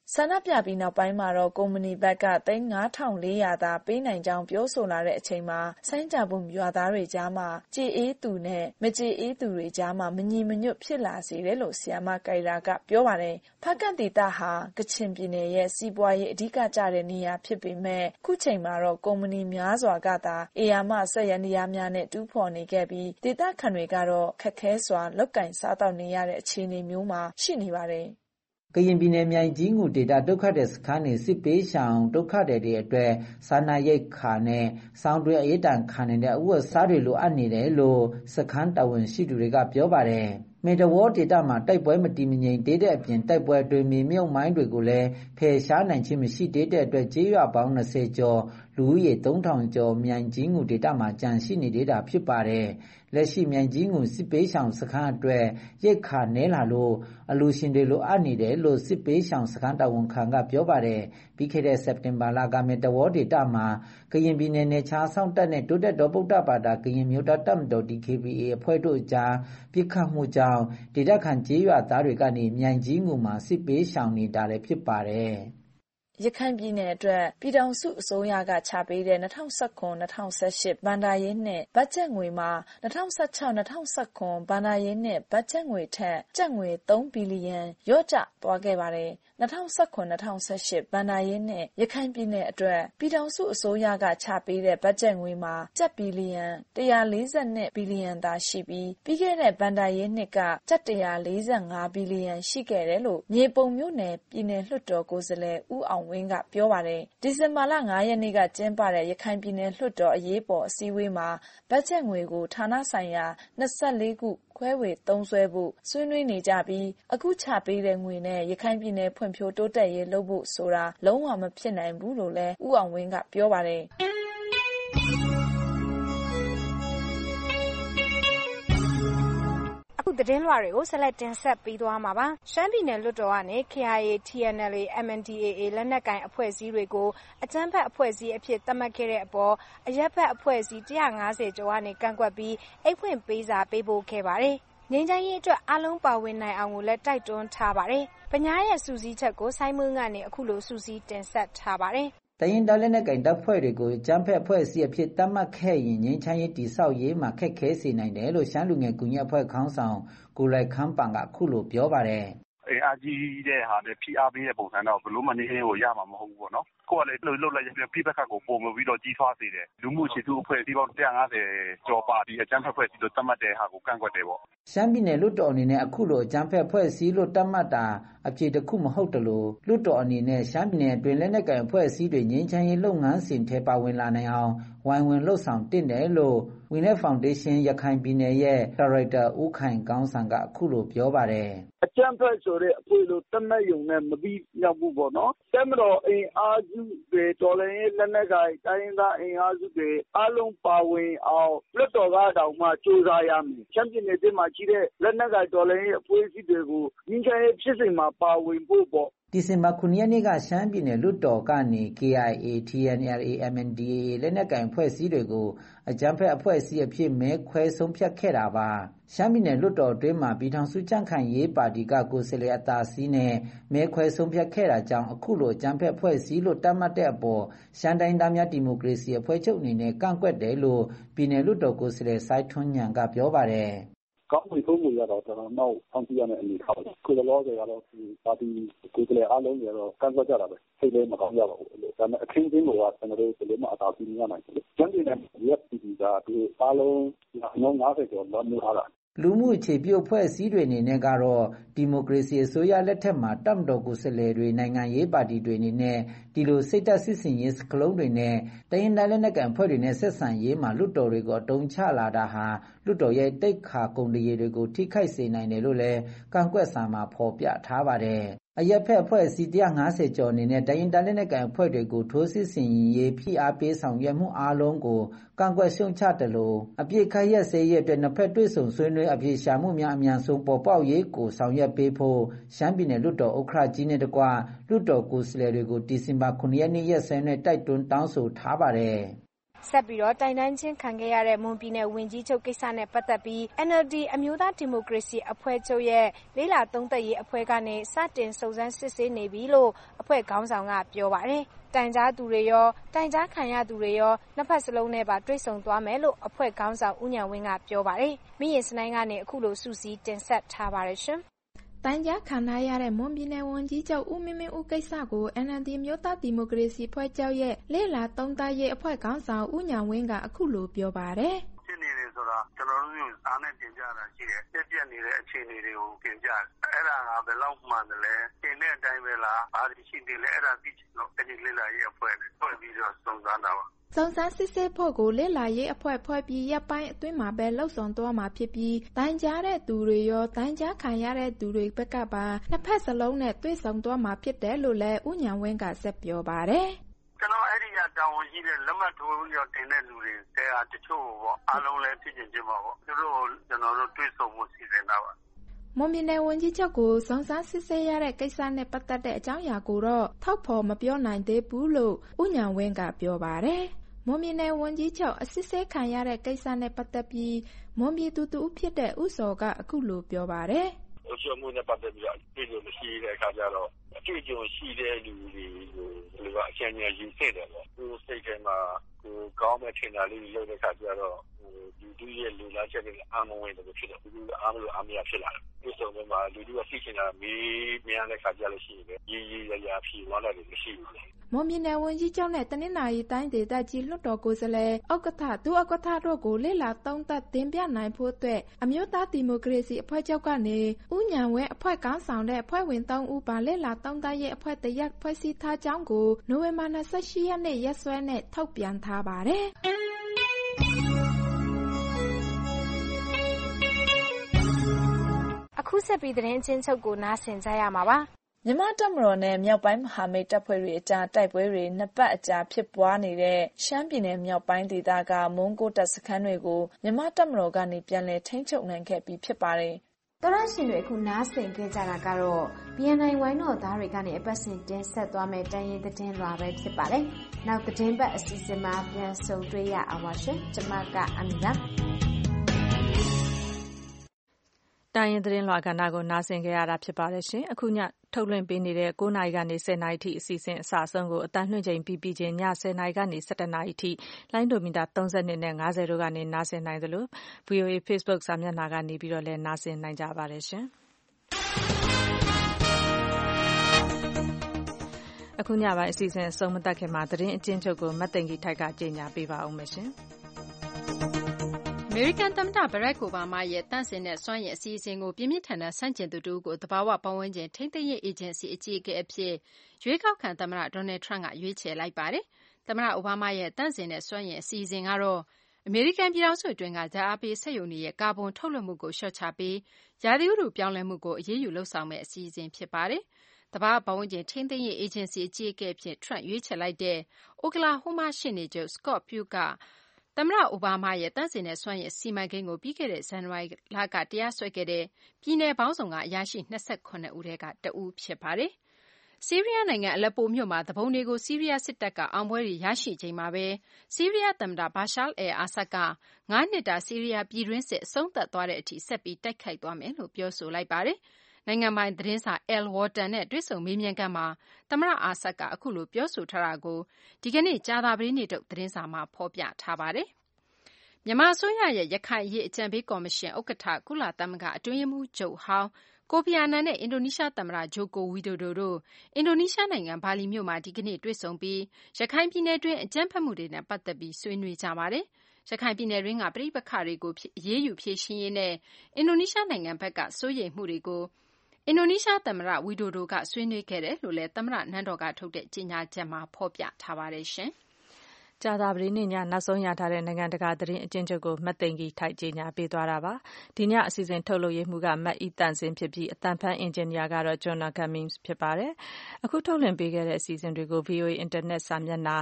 ဆန္ဒပြပြီးနောက်ပိုင်းမှာတော့ကုမ္ပဏီဘက်ကသိန်း 5,400 သာပေးနိုင်ကြောင်းပြောဆိုလာတဲ့အချိန်မှာဆိုင်းကြဘုံရွာသားတွေကြားမှာကြေအေးသူနဲ့မကြေအေးသူတွေကြားမှာမညီမညွတ်ဖြစ်လာစေတယ်လို့ဆီယာမကိုင်ရာကပြောပါတယ်။ဖားကန့်ဒေသဟာကချင်ပြည်နယ်ရဲ့စီးပွားရေးအဓိကကျတဲ့နေရာဖြစ်ပေမဲ့ခုချိန်မှာတော့ကုမ္ပဏီများစွာကသာဧရာမစက်ယန္တရားများနဲ့တူးဖော်နေခဲ့ပြီးဒေသခံတွေကတော့ခက်ခဲစွာလုပ်ကင်စားတောက်နေရတဲ့အခြေအနေမျိုးမှာရှိနေပါတယ်။ကရင်ပြည်နယ်မြိုင်ကြီးငူဒေသဒုက္ခသည်စခန်းနေစစ်ပေးရှောင်ဒုက္ခသည်တွေအတွက်စားနပ်ရိက္ခာနဲ့စောင်းတွဲအရေးတန်ခံနေတဲ့အဝတ်အစားတွေလိုအပ်နေတယ်လို့စခန်းတာဝန်ရှိသူတွေကပြောပါတယ်။မေတဝေါဒေသမှာတိုက်ပွဲမတည်မငြိမ်သေးတဲ့အပြင်တိုက်ပွဲအတွင်းမြေမြုပ်မိုင်းတွေကိုလည်းဖယ်ရှားနိုင်ခြင်းမရှိသေးတဲ့အတွက်ကျေးရွာပေါင်း20ကျော်လူဦးရေ3000ကျော်မြိုင်ကြီးငူဒေသမှာကျန်ရှိနေသေးတာဖြစ်ပါတယ်။လက်ရှိမြိုင်ကြီးငူစစ်ပေးရှောင်စခန်းအတွက်ရိက္ခာနည်းလာလို့အလူရှင်တွေလိုအပ်နေတယ်လို့စစ်ပေးရှောင်စခန်းတာဝန်ခံကပြောပါတယ်။ပြီးခဲ့တဲ့စက်တင်ဘာလကမေတဝေါဒေသမှာကရင်ပြည်နယ်နယ်ခြားစောင့်တပ်နဲ့တိုးတက်တော်ဗုဒ္ဓဘာသာကရင်မျိုးသားတပ်မတော် DKBA အဖွဲ့တို့ကြားပြစ်ခတ်မှုကြောင့်ဒေသခံကျေးရွာသားတွေကနေမြိုင်ကြီးငူမှာစစ်ပေးရှောင်နေတာလည်းဖြစ်ပါတယ်။ရခိုင်ပြည်နယ်အတွက်ပြည်ထောင်စုအစိုးရကချပေးတဲ့2019-2018ဘဏ္ဍာရေးနှစ်ဘတ်ဂျက်ငွေမှာ2016-2019ဘဏ္ဍာရေးနှစ်ဘတ်ဂျက်ငွေထက်ကျပ်ငွေ3ဘီလီယံလျော့ကျသွားခဲ့ပါတယ်။2019-2018ဘဏ္ဍာရေးနှစ်ရခိုင်ပြည်နယ်အတွက်ပြည်ထောင်စုအစိုးရကချပေးတဲ့ဘတ်ဂျက်ငွေမှာကျပ်ဘီလီယံ142ဘီလီယံသာရှိပြီးပြီးခဲ့တဲ့ဘဏ္ဍာရေးနှစ်ကကျပ်145ဘီလီယံရှိခဲ့တယ်လို့မြေပုံမြို့နယ်ပြည်နယ်လွှတ်တော်ကိုယ်စားလှယ်ဦးအောင်ဝင်းကပြောပါတယ်။ဒီဇင်ဘာလ9ရက်နေ့ကကျင်းပတဲ့ရခိုင်ပြည်နယ်လွှတ်တော်အရေးပေါ်အစည်းအဝေးမှာဘတ်ဂျက်ငွေကိုဌာနဆိုင်ရာ24ခုခွဲဝေသုံးစွဲဖို့ဆွေးနွေးနေကြပြီးအခုချပေးတဲ့ငွေနဲ့ရခိုင်ပြည်နယ်ဖွံ့ဖြိုးတိုးတက်ရေးလုပ်ဖို့ဆိုတာလုံးဝမဖြစ်နိုင်ဘူးလို့လည်းဦးအောင်ဝင်းကပြောပါတယ်။သတင်းလွှာတွေကိုဆက်လက်တင်ဆက်ပေးသွားမှာပါ။ရှမ်းပြည်နယ်လွှတ်တော်ကနေ KIA, TNLA, MNDAA လက်နက်ကိုင်အဖွဲ့အစည်းတွေကိုအကြမ်းဖက်အဖွဲ့အစည်းအဖြစ်သတ်မှတ်ခဲ့တဲ့အပေါ်အရပ်ဘက်အဖွဲ့အစည်း150ကျော်ကနေကန့်ကွက်ပြီးအိတ်ဖွင့်ပေးစာပေးပို့ခဲ့ပါတယ်။ငြိမ်းချမ်းရေးအတွက်အားလုံးပါဝင်နိုင်အောင်ကိုလည်းတိုက်တွန်းထားပါတယ်။ပညာရဲ့စုစည်းချက်ကိုဆိုင်းမွန်းကနေအခုလိုစုစည်းတင်ဆက်ထားပါတယ်။တိုင်းရင်းသားလက်နက်ကိုင်တပ်ဖွဲ့တွေကိုအကြမ်းဖက်အဖွဲ့အစည်းအဖြစ်သတ်မှတ်ခဲ့ရင်ငြိမ်းချမ်းရေးတည်ဆောက်ရေးမှာခက်ခဲစေနိုင်တယ်လို့ရှမ်းလူငယ်ကူညီအဖွဲ့ခေါင်းဆောင်ကိုလိုက်ခမ်းပန်ကအခုလိုပြောပါတယ်အင်အားကြီးတဲ့ဟာနဲ့ဖိအားပေးတဲ့ပုံစံတော့ဘယ်လိုမှနေကိုရမှာမဟုတ်ဘူးပေါ့နော်။ကိုယ်ကလည်းလှုပ်လိုက်ပြပြဘက်ကကိုပုံမပြီးတော့ကြီးထွားစေတယ်။လူမှုအခြေပြုအဖွဲ့အစည်းပေါင်း150ကျော်ပါတီအကြမ်းဖက်အဖွဲ့အစည်းတို့သတ်မှတ်တဲ့ဟာကိုကန့်ကွက်တယ်ပေါ့။ရှမ်းပြည်နယ်လွှတ်တော်အနေနဲ့အခုလိုအကြမ်းဖက်အဖွဲ့အစည်းလို့သတ်မှတ်တာအဖြစ်တစ်ခုမဟုတ်တလို့လွှတ်တော်အနေနဲ့ရှမ်းပြည်နယ်အတွင်းလက်နက်ကိုင်အဖွဲ့အစည်းတွေငြိမ်းချမ်းရေးလုပ်ငန်းစဉ်ထဲပါဝင်လာနိုင်အောင်ဝိုင်းဝန်းလှုပ်ဆောင်တင်တယ်လို့ Winnet Foundation ရခိုင်ပြည်နယ်ရဲ့ဒါရိုက်တာဦးခိုင်ကောင်းဆန်ကအခုလိုပြောပါတယ်။အကြမ်းဖက်ဆိုတဲ့အဖွဲ့လို့သတ်မှတ်ရုံနဲ့မပြီးမြောက်ဘူးပေါ့နော်။တပ်မတော်အင်အားစုတွေတော်လှန်ရေးလက်နက်ကိုင်တိုင်းရင်းသားအင်အားစုတွေအားလုံးပါဝင်အောင်လွှတ်တော်ကတောင်မှကြိုးစားရမယ်။ရှမ်းပြည်နယ်ထဲမှာရှိတဲ့လက်နက်ကိုင်တော်လှန်ရေးအဖွဲ့အစည်းတွေကိုငြိမ်းချမ်းရေးဖြစ်စဉ်မှာပါဝင်ဖို့ပေါ့ဒီဇင်ဘာ9ရက်နေ့ကရှမ်းပြည်နယ်လွှတ်တော်ကနေ KIA, TNLA, MNDAA လက်နက်ကိုင်အဖွဲ့အစည်းတွေကိုအကြမ်းဖက်အဖွဲ့အစည်းအဖြစ်မဲခွဲဆုံးဖြတ်ခဲ့တာပါ။ရှမ်းပြည်နယ်လွှတ်တော်အတွင်းမှာပြည်ထောင်စုကြံ့ခိုင်ရေးပါတီကကိုယ်စားလှယ်အသာစီးနဲ့မဲခွဲဆုံးဖြတ်ခဲ့တာကြောင့်အခုလိုအကြမ်းဖက်အဖွဲ့အစည်းလို့သတ်မှတ်တဲ့အပေါ်ရှမ်းတိုင်းသားများဒီမိုကရေစီအဖွဲ့ချုပ်အနေနဲ့ကန့်ကွက်တယ်လို့ပြည်နယ်လွှတ်တော်ကိုယ်စားလှယ်စိုင်းထွန်းညံကပြောပါတယ်။ကောင်းပြီဆုံးမှုရတော့ကျွန်တော်နောက်ဆောင်ပြရမယ့်အနေထားပါခုလောဆယ်ကတော့ဒီပါတီကိုယ်ကလေးအားလုံးရတော့ကန့်ကွက်ကြတာပဲစိတ်လည်းမကောင်းကြပါဘူးဒါပေမဲ့အခင်းချင်းကကျွန်တော်တို့ဒီလိုမှအသာစီးမရနိုင်ဘူးကျန်တဲ့ UFPD ကဒီအားလုံး90ကျော်လောက်မျိုးထားတာလူမှုအခြေပြုအဖွဲ့အစည်းတွေအနေနဲ့ကတော့ဒီမိုကရေစီအစိုးရလက်ထက်မှာတပ်မတော်ကိုယ်စားလှယ်တွေနိုင်ငံရေးပါတီတွေအနေနဲ့ဒီလိုစိတ်သက်စစ်စင်ရေးစကလုံးတွေနဲ့တိုင်းရင်းသားလက်နက်ကိုင်အဖွဲ့တွေနဲ့ဆက်ဆံရေးမှာလွတ်တော်တွေကိုအတုံးချလာတာဟာလွတ်တော်ရဲ့တိတ်ခါကုန်တရေတွေကိုထိခိုက်စေနိုင်တယ်လို့လည်းကန့်ကွက်စာမှာဖော်ပြထားပါတယ်အရက်ဖက်အဖွဲ့အစည်း150ကျော်အနေနဲ့တိုင်းရင်းသားလက်နက်ကိုင်အဖွဲ့တွေကိုထိုးစစ်ဆင်ရေးဖိအားပေးဆောင်ရွက်မှုအားလုံးကိုကန့်ကွက်ရှုံချတယ်လို့အပြစ်ခတ်ရက်စေးရဲ့အတွက်နှစ်ဖက်တွေ့ဆုံဆွေးနွေးအပြေရှာမှုများအမြန်ဆုံးပေါ်ပေါက်ရေးကိုဆောင်ရွက်ပေးဖို့ရှမ်းပြည်နယ်လွှတ်တော်ဥက္ကဋ္ဌကြီးနဲ့တကွလွှတ်တော်ကိုယ်စားလှယ်တွေကိုဒီဇင်ဘာ9ရက်နေ့ရက်စွဲနဲ့တိုက်တွန်းတောင်းဆိုထားပါတယ်ဆက်ပြီးတော့တိုင်တန်းချင်းခံခဲ့ရတဲ့မွန်ပြည်နယ်ဝန်ကြီးချုပ်ကိစ္စနဲ့ပတ်သက်ပြီး NLD အမျိုးသားဒီမိုကရေစီအဖွဲ့ချုပ်ရဲ့လေ့လာသုံးသပ်ရေးအဖွဲ့ကနေစတင်စုံစမ်းစစ်ဆေးနေပြီလို့အဖွဲ့ခေါင်းဆောင်ကပြောပါတယ်။တိုင်ကြားသူတွေရောတိုင်ကြားခံရသူတွေရောနှစ်ဖက်စလုံးနဲ့ပါတွေ့ဆုံသွားမယ်လို့အဖွဲ့ခေါင်းဆောင်ဦးဉာဏ်ဝင်းကပြောပါတယ်။မိရင်စနိုင်းကနေအခုလိုစုစည်းတင်ဆက်ထားပါတယ်ရှင်။တိုင်ကြားခံရတဲ့မွန်ပြည်နယ်ဝန်ကြီးချုပ်ဦးမင်းမင်းဦးကိစ္စကို NLD မျိုးသားဒီမိုကရေစီအဖွဲ့ချုပ်ရဲ့လေ့လာသုံးသပ်ရေးအဖွဲ့ခေါင်းဆောင်ဦးဉာဏ်ဝင်းကအခုလိုပြောပါတယ်။ဖြစ်နေတယ်ဆိုတာကျွန်တော်တို့အားနဲ့တင်ပြတာရှိတယ်။ပြက်နေတဲ့အခြေအနေတွေကိုတင်ပြတယ်။အဲ့ဒါကဘယ်လောက်မှန်တယ်လဲ။တင်တဲ့အတိုင်းပဲလား။ဘာတွေရှိနေလဲအဲ့ဒါသိချင်တော့အဲ့ဒီလေ့လာရေးအဖွဲ့နဲ့တွေ့ပြီးတော့စုံစမ်းတာပါ။စုံစမ်းစစ်ဆေးဖို့ကိုလေ့လာရေးအဖွဲ့ဖွဲ့ပြီးရပ်ပိုင်းအတွင်းမှာပဲလှုပ်ဆောင်သွားမှာဖြစ်ပြီးတိုင်ကြားတဲ့သူတွေရောတိုင်ကြားခံရတဲ့သူတွေဘက်ကပါနှစ်ဖက်စလုံးနဲ့တွေ့ဆုံသွားမှာဖြစ်တယ်လို့လည်းဦးဉာဏ်ဝင်းကဆက်ပြောပါတယ်။ကျွန်တော်အဲ့ဒီကတာဝန်ရှိတဲ့လက်မှတ်ထိုးရတင်တဲ့လူတွေတဲတချို့ပေါ့အားလုံးလည်းဖြစ်ချင်းပါပေါ့သူတို့ကျွန်တော်တို့တွေ့ဆုံမှုစီစဉ်တာပါမွန်ပြည်နယ်ဝန်ကြီးချုပ်ကိုစုံစမ်းစစ်ဆေးရတဲ့ကိစ္စနဲ့ပတ်သက်တဲ့အကြောင်းအရာကိုတော့ထောက်ဖော်မပြောနိုင်သေးဘူးလို့ဦးဉာဏ်ဝင်းကပြောပါတယ်။မွန်ပြည်နယ်ဝန်ကြီးချုပ်အစစ်ဆေးခံရတဲ့ကိစ္စနဲ့ပတ်သက်ပြီးမွန်ပြည်သူတူဖြစ်တဲ့ဦးစောကအခုလိုပြောပါတယ်။အချို့မှုနဲ့ပတ်သက်ပြီးတော့ပြည်သူမရှိတဲ့အခါကျတော့အတွေ့အကြုံရှိတဲ့လူတွေကိုဒီလိုအချင်းချင်းယူခဲ့တယ်ပေါ့။သူစိတ်ထဲမှာကိုကောင်းမဲ့ထင်တာလေးလုပ်တဲ့အခါကျတော့လူရဲ့လူလာချက်တွေအားမဝင်တယ်ဖြစ်တယ်လူအားမလို့အားမရဖြစ်လာတယ်ဒီဆိုတော့မှလူကသိချင်တာမေးမြန်တဲ့ခါကြလို့ရှိရင်ရေးရဖြီးသွားတယ်မရှိဘူးမွန်ပြည်နယ်ဝန်ကြီးချုပ်နဲ့တနင်္သာရီတိုင်းဒေသကြီးလွှတ်တော်ကိုယ်စားလှယ်ဥက္ကဋ္ဌဒုဥက္ကဋ္ဌတို့ကိုလေ့လာသုံးသပ်တင်ပြနိုင်ဖို့အတွက်အမျိုးသားဒီမိုကရေစီအဖွဲ့ချုပ်ကနေဦးဉာဏ်ဝင်းအဖွဲ့ခေါင်းဆောင်တဲ့အဖွဲ့ဝင်3ဦးပါလေ့လာသုံးသပ်ရေးအဖွဲ့တရက်ဖွဲ့စည်းထားကြောင်းကိုနိုဝင်ဘာ28ရက်နေ့ရက်စွဲနဲ့ထုတ်ပြန်ထားပါတယ်အခုဆက်ပြီးသတင်းချင်းချုပ်ကိုနားဆင်ကြရမှာပါမြန်မာတပ်မတော်နဲ့မြောက်ပိုင်းမဟာမိတ်တပ်ဖွဲ့တွေအကြားတိုက်ပွဲတွေနှစ်ပတ်အကြာဖြစ်ပွားနေတဲ့ရှမ်းပြည်နယ်မြောက်ပိုင်းဒေသကမုံကိုတပ်စခန်းတွေကိုမြန်မာတပ်မတော်ကနေပြန်လည်ထိန်းချုပ်နိုင်ခဲ့ပြီးဖြစ်ပါတယ်။သောရရှင်တွေအခုနားဆင်ခဲ့ကြတာကတော့ BNI ဝိုင်းတော်သားတွေကနေအပတ်စဉ်တင်ဆက်သွားမယ့်တိုင်းရင်းသတင်းလွှာပဲဖြစ်ပါတယ်။နောက်သတင်းပတ်အစီအစဉ်မှာပြန်ဆုံတွေ့ရအောင်ပါရှင်။ကျွန်မကအမီပါ။တိုင်းရင်းသတင်းလွှာကဏ္ဍကိုနားဆင်ကြရတာဖြစ်ပါတယ်ရှင်။အခုညထုတ်လွှင့်ပေးနေတဲ့9နာရီကနေ10နာရီထိအစီအစဉ်အစအဆုံးကိုအတန်းလွှင့်ချိန်ပြီးချင်းည10နာရီကနေ17နာရီထိလိုင်းဒိုမီတာ32နဲ့50တို့ကနေနားဆင်နိုင်သလို VOA Facebook စာမျက်နှာကနေပြီးတော့လည်းနားဆင်နိုင်ကြပါတယ်ရှင်။အခုညပိုင်းအစီအစဉ်အဆုံးမတက်ခင်မှာသတင်းအကျဉ်းချုပ်ကိုမတ်သိင်ကြီးထိုက်ကကြေညာပေးပါဦးမယ်ရှင်။အမေရိကန်သမ္မတဘရက်အိုဘားမားရဲ့တန့်စင်တဲ့စွမ်းရည်အစီအစဉ်ကိုပြင်းပြင်းထန်ထန်ဆန့်ကျင်သူတို့ကိုသဘာဝပတ်ဝန်းကျင်ထိန်းသိမ်းရေးအေဂျင်စီအကြီးအကဲအဖြစ်ရွေးကောက်ခံသမ္မတဒေါ်နယ်ထရန့်ကရွေးချယ်လိုက်ပါတယ်။သမ္မတအိုဘားမားရဲ့တန့်စင်တဲ့စွမ်းရည်အစီအစဉ်ကတော့အမေရိကန်ပြည်ထောင်စုအတွင်းကဓာတ်အားပေးစက်ရုံတွေရဲ့ကာဗွန်ထုတ်လွှတ်မှုကိုလျှော့ချပြီးရာသီဥတုပြောင်းလဲမှုကိုအရေးယူလုပ်ဆောင်မယ့်အစီအစဉ်ဖြစ်ပါတယ်။သဘာဝပတ်ဝန်းကျင်ထိန်းသိမ်းရေးအေဂျင်စီအကြီးအကဲအဖြစ်ထရန့်ရွေးချယ်လိုက်တဲ့အိုကလာဟိုးမားရှေ့နေချုပ် Scott Pugh ကသမ္မတအိုဘားမားရဲ့တန့်စင်တဲ့စွမ်းရည်စီမံကိန်းကိုပြီးခဲ့တဲ့ဇန်နဝါရီလကတရားစွဲခဲ့တဲ့ပြည်နယ်ပေါင်းစုံကအရာရှိ28ဦးထဲကတဦးဖြစ်ပါတယ်။ဆီးရီးယားနိုင်ငံအလက်ပိုမြို့မှာသူပုန်တွေကိုဆီးရီးယားစစ်တပ်ကအောင်ပွဲတွေရရှိချိန်မှာပဲဆီးရီးယားသမ္မတဘာရှာအယ်အာဆတ်က9နှစ်တာဆီးရီးယားပြည်တွင်းစစ်အဆုံးသတ်သွားတဲ့အထိဆက်ပြီးတိုက်ခိုက်သွားမယ်လို့ပြောဆိုလိုက်ပါတယ်။နိုင်ငံပိုင်သတင်းစာ El Watan နဲ့တွေ့ဆုံမေးမြန်းခန်းမှာသမ္မတအာဆတ်ကအခုလိုပြောဆိုထားတာကိုဒီကနေ့ကြာသပတေးနေ့ထုတ်သတင်းစာမှာဖော်ပြထားပါတယ်။မြန်မာအစိုးရရဲ့ရခိုင်အရေးအကြံပေးကော်မရှင်ဥက္ကဋ္ဌကုလသမဂ္ဂအတွင်းရေးမှူးချုပ်ဟောင်းကိုဖီအာနန်နဲ့အင်ဒိုနီးရှားသမ္မတဂျိုကိုဝီဒိုဒိုတို့အင်ဒိုနီးရှားနိုင်ငံဘာလီမြို့မှာဒီကနေ့တွေ့ဆုံပြီးရခိုင်ပြည်နယ်တွင်းအကြမ်းဖက်မှုတွေနဲ့ပတ်သက်ပြီးဆွေးနွေးကြပါတယ်။ရခိုင်ပြည်နယ်တွင်းကပဋိပက္ခတွေကိုအရေးယူဖြေရှင်းရေးနဲ့အင်ဒိုနီးရှားနိုင်ငံဘက်ကစိုးရိမ်မှုတွေကိုအင်ဒိုနီးရှားသမ္မတဝီဒိုဒိုကဆွေးနွေးခဲ့တယ်လို့လည်းသမ္မတနန်းတော်ကထုတ်တဲ့ကြေညာချက်မှာဖော်ပြထားပါတယ်ရှင်။ကြာသပတေးနေ့ညနောက်ဆုံးရထားတဲ့နိုင်ငံတကာသတင်းအကျဉ်းချုပ်ကိုမတ်သိင်ကြီးထိုက်ကြေညာပေးသွားတာပါ။ဒီညအစီအစဉ်ထုတ်လုပ်ရေးမှူးကမတ်အီတန်စင်ဖြစ်ပြီးအတန်ဖန်အင်ဂျင်နီယာကတော့ Jonah Cummings ဖြစ်ပါတယ်။အခုထုတ်လွှင့်ပေးခဲ့တဲ့အစီအစဉ်တွေကို VOA Internet စာမျက်နှာ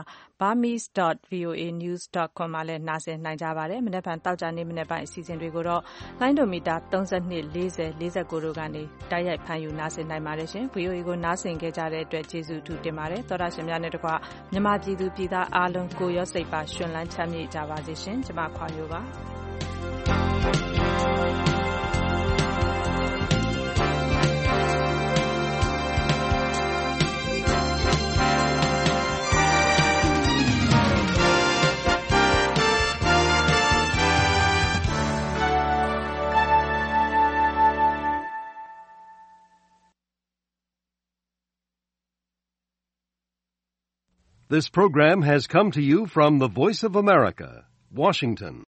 burmese.voanews.com မှာလည်းနားဆင်နိုင်ကြပါတယ်။မနက်ဖြန်တောက်ကြနေ့မနက်ပိုင်းအစီအစဉ်တွေကိုတော့လိုင်းဒိုမီတာ32 40 49တို့ကနေတိုက်ရိုက်ဖမ်းယူနားဆင်နိုင်ပါတယ်ရှင်။ VOA ကိုနားဆင်ခဲ့ကြတဲ့အတွက်ကျေးဇူးထူးတင်ပါတယ်။သောတာရှင်များနဲ့တကွမြန်မာပြည်သူပြည်သားအားလုံးကိုကိုယ်ရောစိတ်ပါရှင်လန်းချမ်းမြေ့ကြပါစေရှင်ကျမခွာရိုးပါ This program has come to you from the Voice of America, Washington.